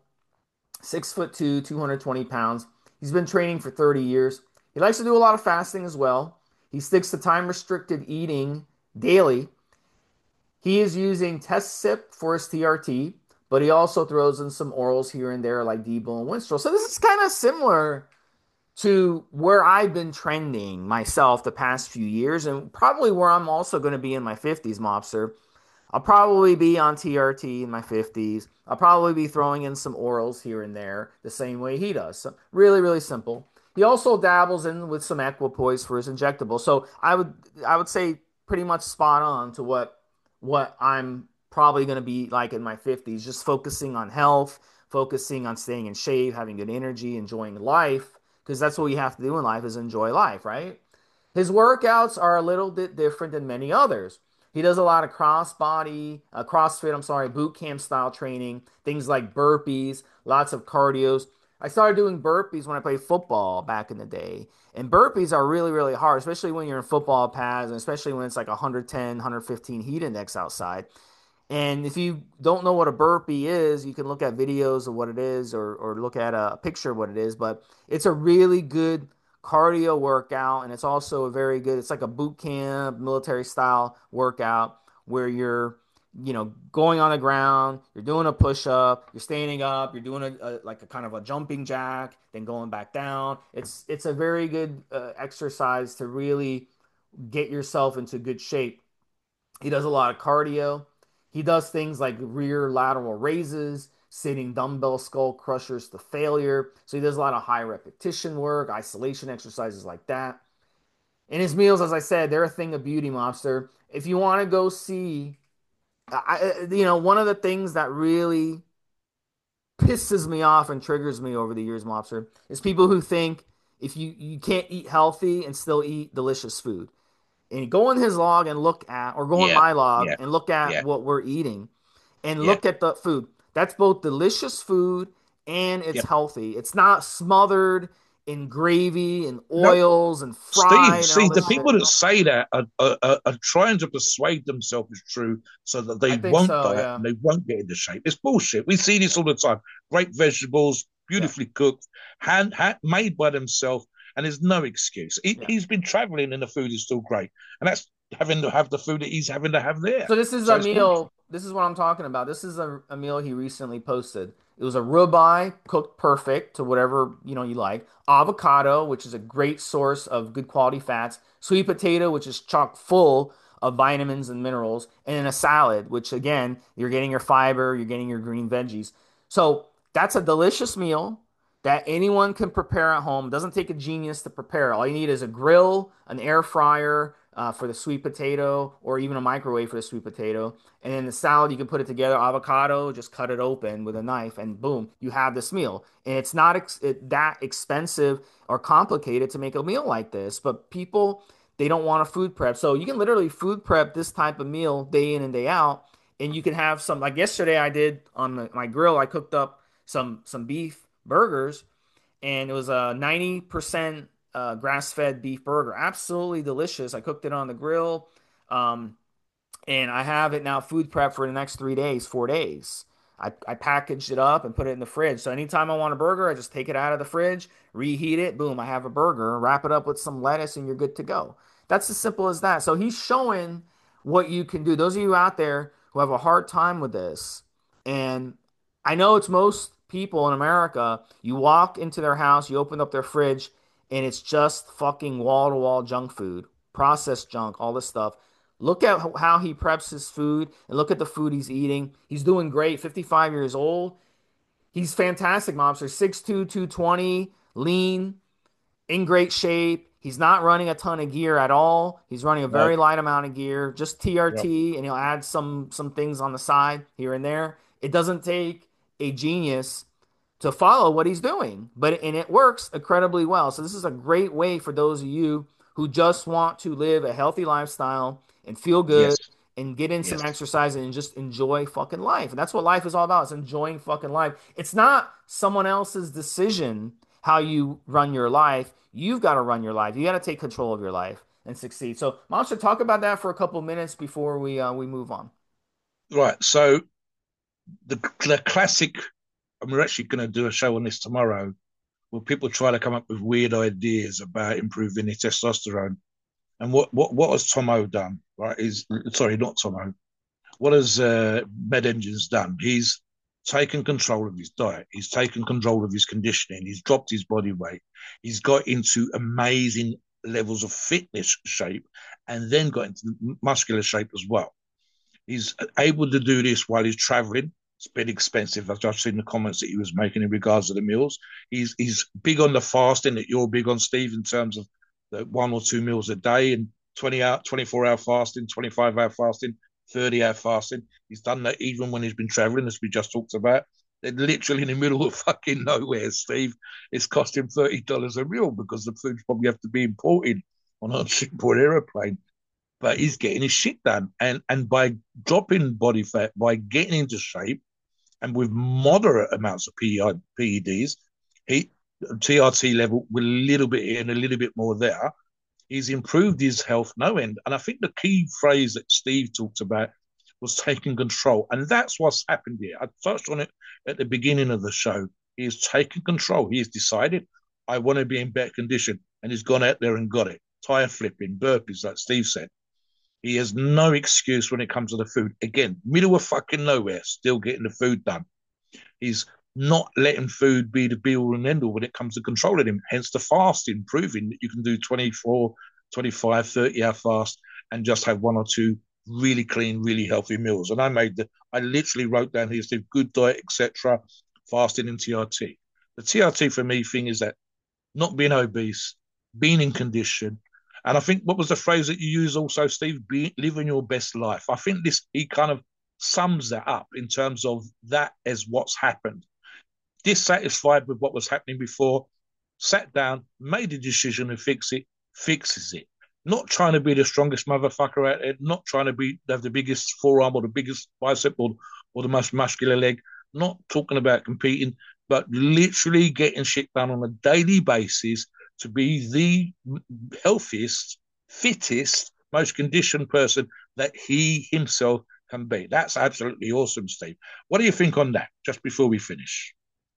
6'2", 220 pounds. He's been training for 30 years. He likes to do a lot of fasting as well. He sticks to time restricted eating daily. He is using Test Sip for his TRT, but he also throws in some orals here and there like Debo and Winstrol. So this is kind of similar to where I've been trending myself the past few years, and probably where I'm also going to be in my 50s, Mobster. I'll probably be on TRT in my 50s. I'll probably be throwing in some orals here and there the same way he does. So really, really simple. He also dabbles in with some equipoise for his injectable. So I would say pretty much spot on to what I'm probably going to be like in my 50s, just focusing on health, focusing on staying in shape, having good energy, enjoying life, because that's what you have to do in life is enjoy life, right? His workouts are a little bit different than many others. He does a lot of CrossFit, I'm sorry, boot camp style training, things like burpees, lots of cardios. I started doing burpees when I played football back in the day. And burpees are really, really hard, especially when you're in football pads, and especially when it's like 110, 115 heat index outside. And if you don't know what a burpee is, you can look at videos of what it is or look at a picture of what it is. But it's a really good cardio workout. And it's also a very good, it's like a boot camp, military style workout where you're going on the ground, you're doing a push up, you're standing up, you're doing like a kind of a jumping jack, then going back down. It's a very good exercise to really get yourself into good shape. He does a lot of cardio. He does things like rear lateral raises, sitting dumbbell skull crushers to failure. So he does a lot of high repetition work, isolation exercises like that. And his meals, as I said, they're a thing of beauty, Mobster. If you want to go see, one of the things that really pisses me off and triggers me over the years, Mobster, is people who think if you can't eat healthy and still eat delicious food and go in his log and look at, or go in Yeah, my log yeah, and look at yeah, what we're eating and yeah. look at the food. That's both delicious food and it's Yeah. healthy. It's not smothered in gravy and No, oils and Steve, fried and all see, the this shit. people that say that are trying to persuade themselves it's true so that I they think won't so, diet yeah. and they won't get into shape. It's bullshit. We see this all the time. Great vegetables, Yeah. beautifully cooked, hand made by themselves, and there's no excuse. Yeah. He's been traveling and the food is still great. And that's having to have the food that he's having to have there. So this is So a it's bullshit. meal. This is what I'm talking about. This is a meal he recently posted. It was a ribeye cooked perfect to whatever you like. Avocado, which is a great source of good quality fats. Sweet potato, which is chock full of vitamins and minerals, and then a salad, which again you're getting your fiber, you're getting your green veggies. So that's a delicious meal that anyone can prepare at home. It doesn't take a genius to prepare. All you need is a grill, an air fryer for the sweet potato, or even a microwave for the sweet potato. And then the salad, you can put it together. Avocado, just cut it open with a knife, and boom, you have this meal. And it's not that expensive or complicated to make a meal like this. But people, they don't want to food prep. So you can literally food prep this type of meal day in and day out. And you can have like yesterday I did on my grill, I cooked up some beef burgers, and it was a 90% grass-fed beef burger. Absolutely delicious. I cooked it on the grill. Um, and I have it now food prep for the next 3 days, 4 days. I packaged it up and put it in the fridge. So anytime I want a burger, I just take it out of the fridge, reheat it, boom, I have a burger, wrap it up with some lettuce, and you're good to go. That's as simple as that. So he's showing what you can do. Those of you out there who have a hard time with this, and I know it's most people in America, you walk into their house, you open up their fridge, and it's just fucking wall to wall junk food, processed junk, all this stuff. Look at how he preps his food and look at the food he's eating. He's doing great, 55 years old. He's fantastic, mobster. 6'2", 220, lean, in great shape. He's not running a ton of gear at all. He's running a No, very light amount of gear, just yep. TRT, and he'll add some things on the side here and there. It doesn't take a genius to follow what he's doing, but and it works incredibly well. So this is a great way for those of you who just want to live a healthy lifestyle and feel good Yes, and get in some yes. exercise and just enjoy fucking life. And that's what life is all about. It's enjoying fucking life. It's not someone else's decision how you run your life. You've got to run your life. You got to take control of your life and succeed. So, Monster, talk about that for a couple of minutes before we move on. Right. So the classic, and we're actually going to do a show on this tomorrow, where people try to come up with weird ideas about improving their testosterone. And what has Tomo done? Right? Is sorry, not Tomo. What has Med Engines done? He's taken control of his diet. He's taken control of his conditioning. He's dropped his body weight. He's got into amazing levels of fitness shape, and then got into muscular shape as well. He's able to do this while he's traveling. It's a bit expensive. I've just seen the comments that he was making in regards to the meals. He's big on the fasting that you're big on, Steve, in terms of the 1 or 2 meals a day and 20 hour, 24-hour fasting, 25-hour fasting, 30-hour fasting. He's done that even when he's been traveling, as we just talked about. They're literally in the middle of fucking nowhere, Steve. It's cost him $30 a meal because the food's probably have to be imported on a shipboard aeroplane, but he's getting his shit done. And by dropping body fat, by getting into shape, and with moderate amounts of PEDs, he TRT level with a little bit here and a little bit more there, he's improved his health no end. And I think the key phrase that Steve talked about was taking control. And that's what's happened here. I touched on it at the beginning of the show. He has taken control. He has decided, I want to be in better condition. And he's gone out there and got it. Tire flipping, burpees, like Steve said. He has no excuse when it comes to the food. Again, middle of fucking nowhere, still getting the food done. He's not letting food be the be all and end all when it comes to controlling him. Hence the fasting, proving that you can do 24, 25, 30-hour fast and just have 1 or 2 really clean, really healthy meals. And I literally wrote down here, Steve, good diet, etc., fasting and TRT. The TRT for me thing is that not being obese, being in condition, and I think what was the phrase that you used also, Steve? Living your best life. I think he kind of sums that up in terms of that as what's happened. Dissatisfied with what was happening before, sat down, made a decision to fix it, fixes it. Not trying to be the strongest motherfucker out there, not trying to have the biggest forearm or the biggest bicep or the most muscular leg, not talking about competing, but literally getting shit done on a daily basis to be the healthiest, fittest, most conditioned person that he himself can be. That's absolutely awesome, Steve. What do you think on that, just before we finish?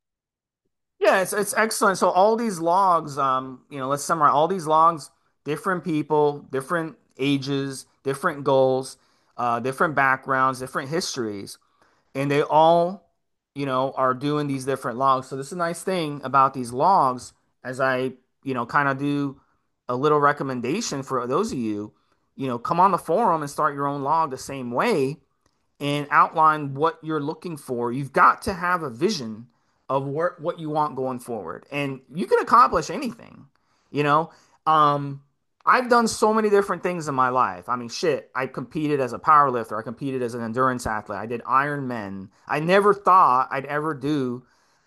Yeah, it's excellent. So all these logs, let's summarize all these logs, different people, different ages, different goals, different backgrounds, different histories, and they all, are doing these different logs. So this is a nice thing about these logs, as I, kind of do a little recommendation for those of you, come on the forum and start your own log the same way and outline what you're looking for. You've got to have a vision of what you want going forward. And you can accomplish anything, you know. Um, I've done so many different things in my life. I mean, shit, I competed as a power lifter. I competed as an endurance athlete. I did Ironman. I never thought I'd ever do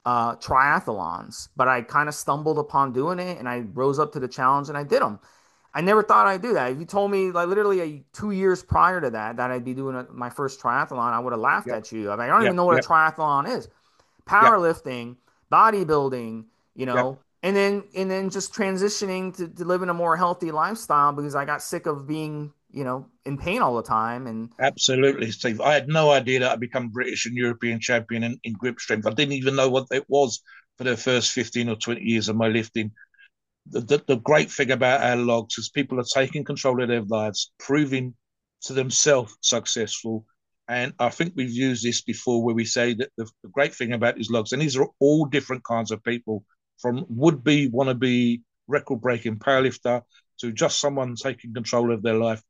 triathlons, but I kind of stumbled upon doing it and I rose up to the challenge and I did them. I never thought I'd do that. If you told me like literally 2 years prior to that I'd be doing my first triathlon, I would have laughed Yep, at you. I mean, I don't even yep, know what a yep, triathlon is. yep, Powerlifting, bodybuilding, yep. and then just transitioning to living a more healthy lifestyle because I got sick of being, in pain all the time. And Absolutely, Steve. I had no idea that I'd become British and European champion in grip strength. I didn't even know what it was for the first 15 or 20 years of my lifting. The great thing about our logs is people are taking control of their lives, proving to themselves successful. And I think we've used this before where we say that the great thing about these logs, and these are all different kinds of people, from would-be, wannabe, record-breaking powerlifter to just someone taking control of their life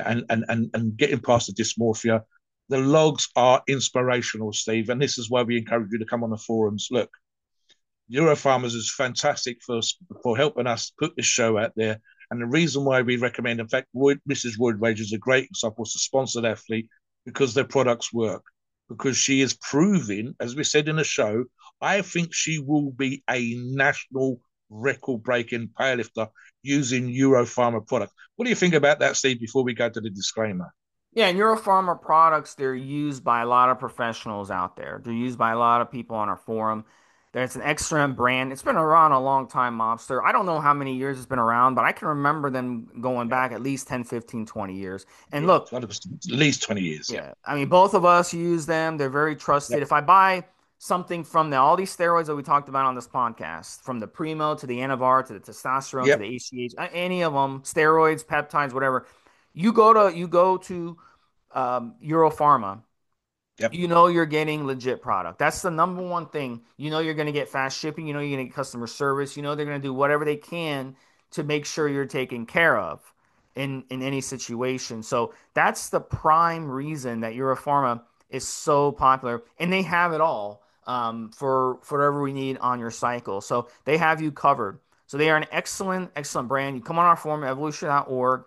and getting past the dysmorphia. The logs are inspirational, Steve, and this is why we encourage you to come on the forums. Look, Eurofarmers is fantastic for helping us put this show out there. And the reason why we recommend, in fact, Mrs. Woodwage is a great example to sponsor their fleet because their products work. Because she is proving, as we said in the show, I think she will be a national record-breaking powerlifter using Eurofarmer products. What do you think about that, Steve, before we go to the disclaimer? yeah, and Eurofarmer products, they're used by a lot of professionals out there. They're used by a lot of people on our forum. There's an XRM brand. It's been around a long time, Mobster. I don't know how many years it's been around, but I can remember them going back at least 10, 15, 20 years. And Yeah, look, at least 20 years. Yeah. yeah, I mean, both of us use them. They're very trusted. Yep. If I buy something from all these steroids that we talked about on this podcast, from the Primo to the Anavar to the testosterone to Yep. the ACH, any of them, steroids, peptides, whatever, you go to Europharma, Yep. you're getting legit product. That's the number one thing. You're going to get fast shipping. You're going to get customer service. They're going to do whatever they can to make sure you're taken care of in any situation. So that's the prime reason that Eurofarma is so popular, and they have it all for whatever we need on your cycle. So they have you covered. So they are an excellent, excellent brand. You come on our forum, evolution.org,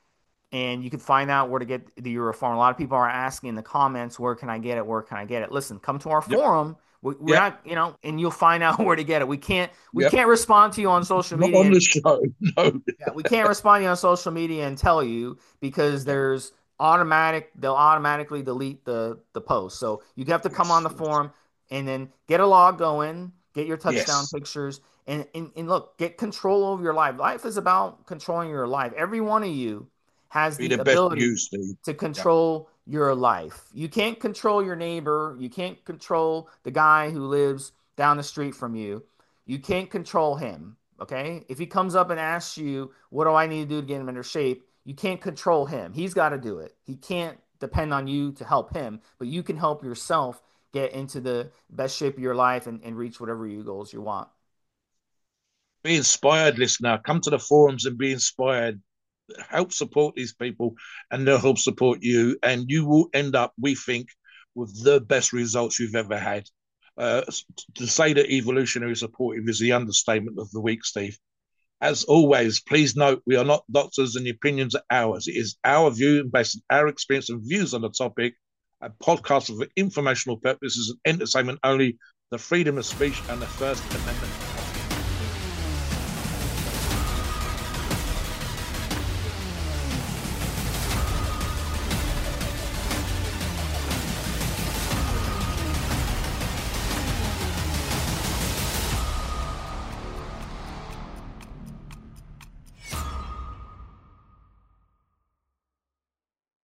and you can find out where to get the Eurofarm. A lot of people are asking in the comments, where can I get it? Where can I get it? Listen, come to our Yep. forum. We're Yep. not, and you'll find out where to get it. We can't Yep. respond to you on social Not media. on the show. No. Yeah, we can't respond to you on social media and tell you because they'll automatically delete the post. So you have to come on the forum and then get a log going, get your touchdown Yes. pictures, and look, get control over your life. Life is about controlling your life. Every one of you has Be the the best ability you, Steve. to Yep. control your life. You can't control your neighbor. You can't control the guy who lives down the street from you. You can't control him. Okay? If he comes up and asks you, what do I need to do to get him into shape? You can't control him. He's got to do it. He can't depend on you to help him, but you can help yourself get into the best shape of your life and reach whatever your goals you want. Be inspired, listener. Come to the forums and be inspired. Help support these people and they'll help support you. And you will end up, we think, with the best results you've ever had. Uh, to say that evolutionary supportive is the understatement of the week, Steve. As always, please note we are not doctors and the opinions are ours. It is our view based on our experience and views on the topic. A podcast for informational purposes and entertainment only. The freedom of speech and the First Amendment.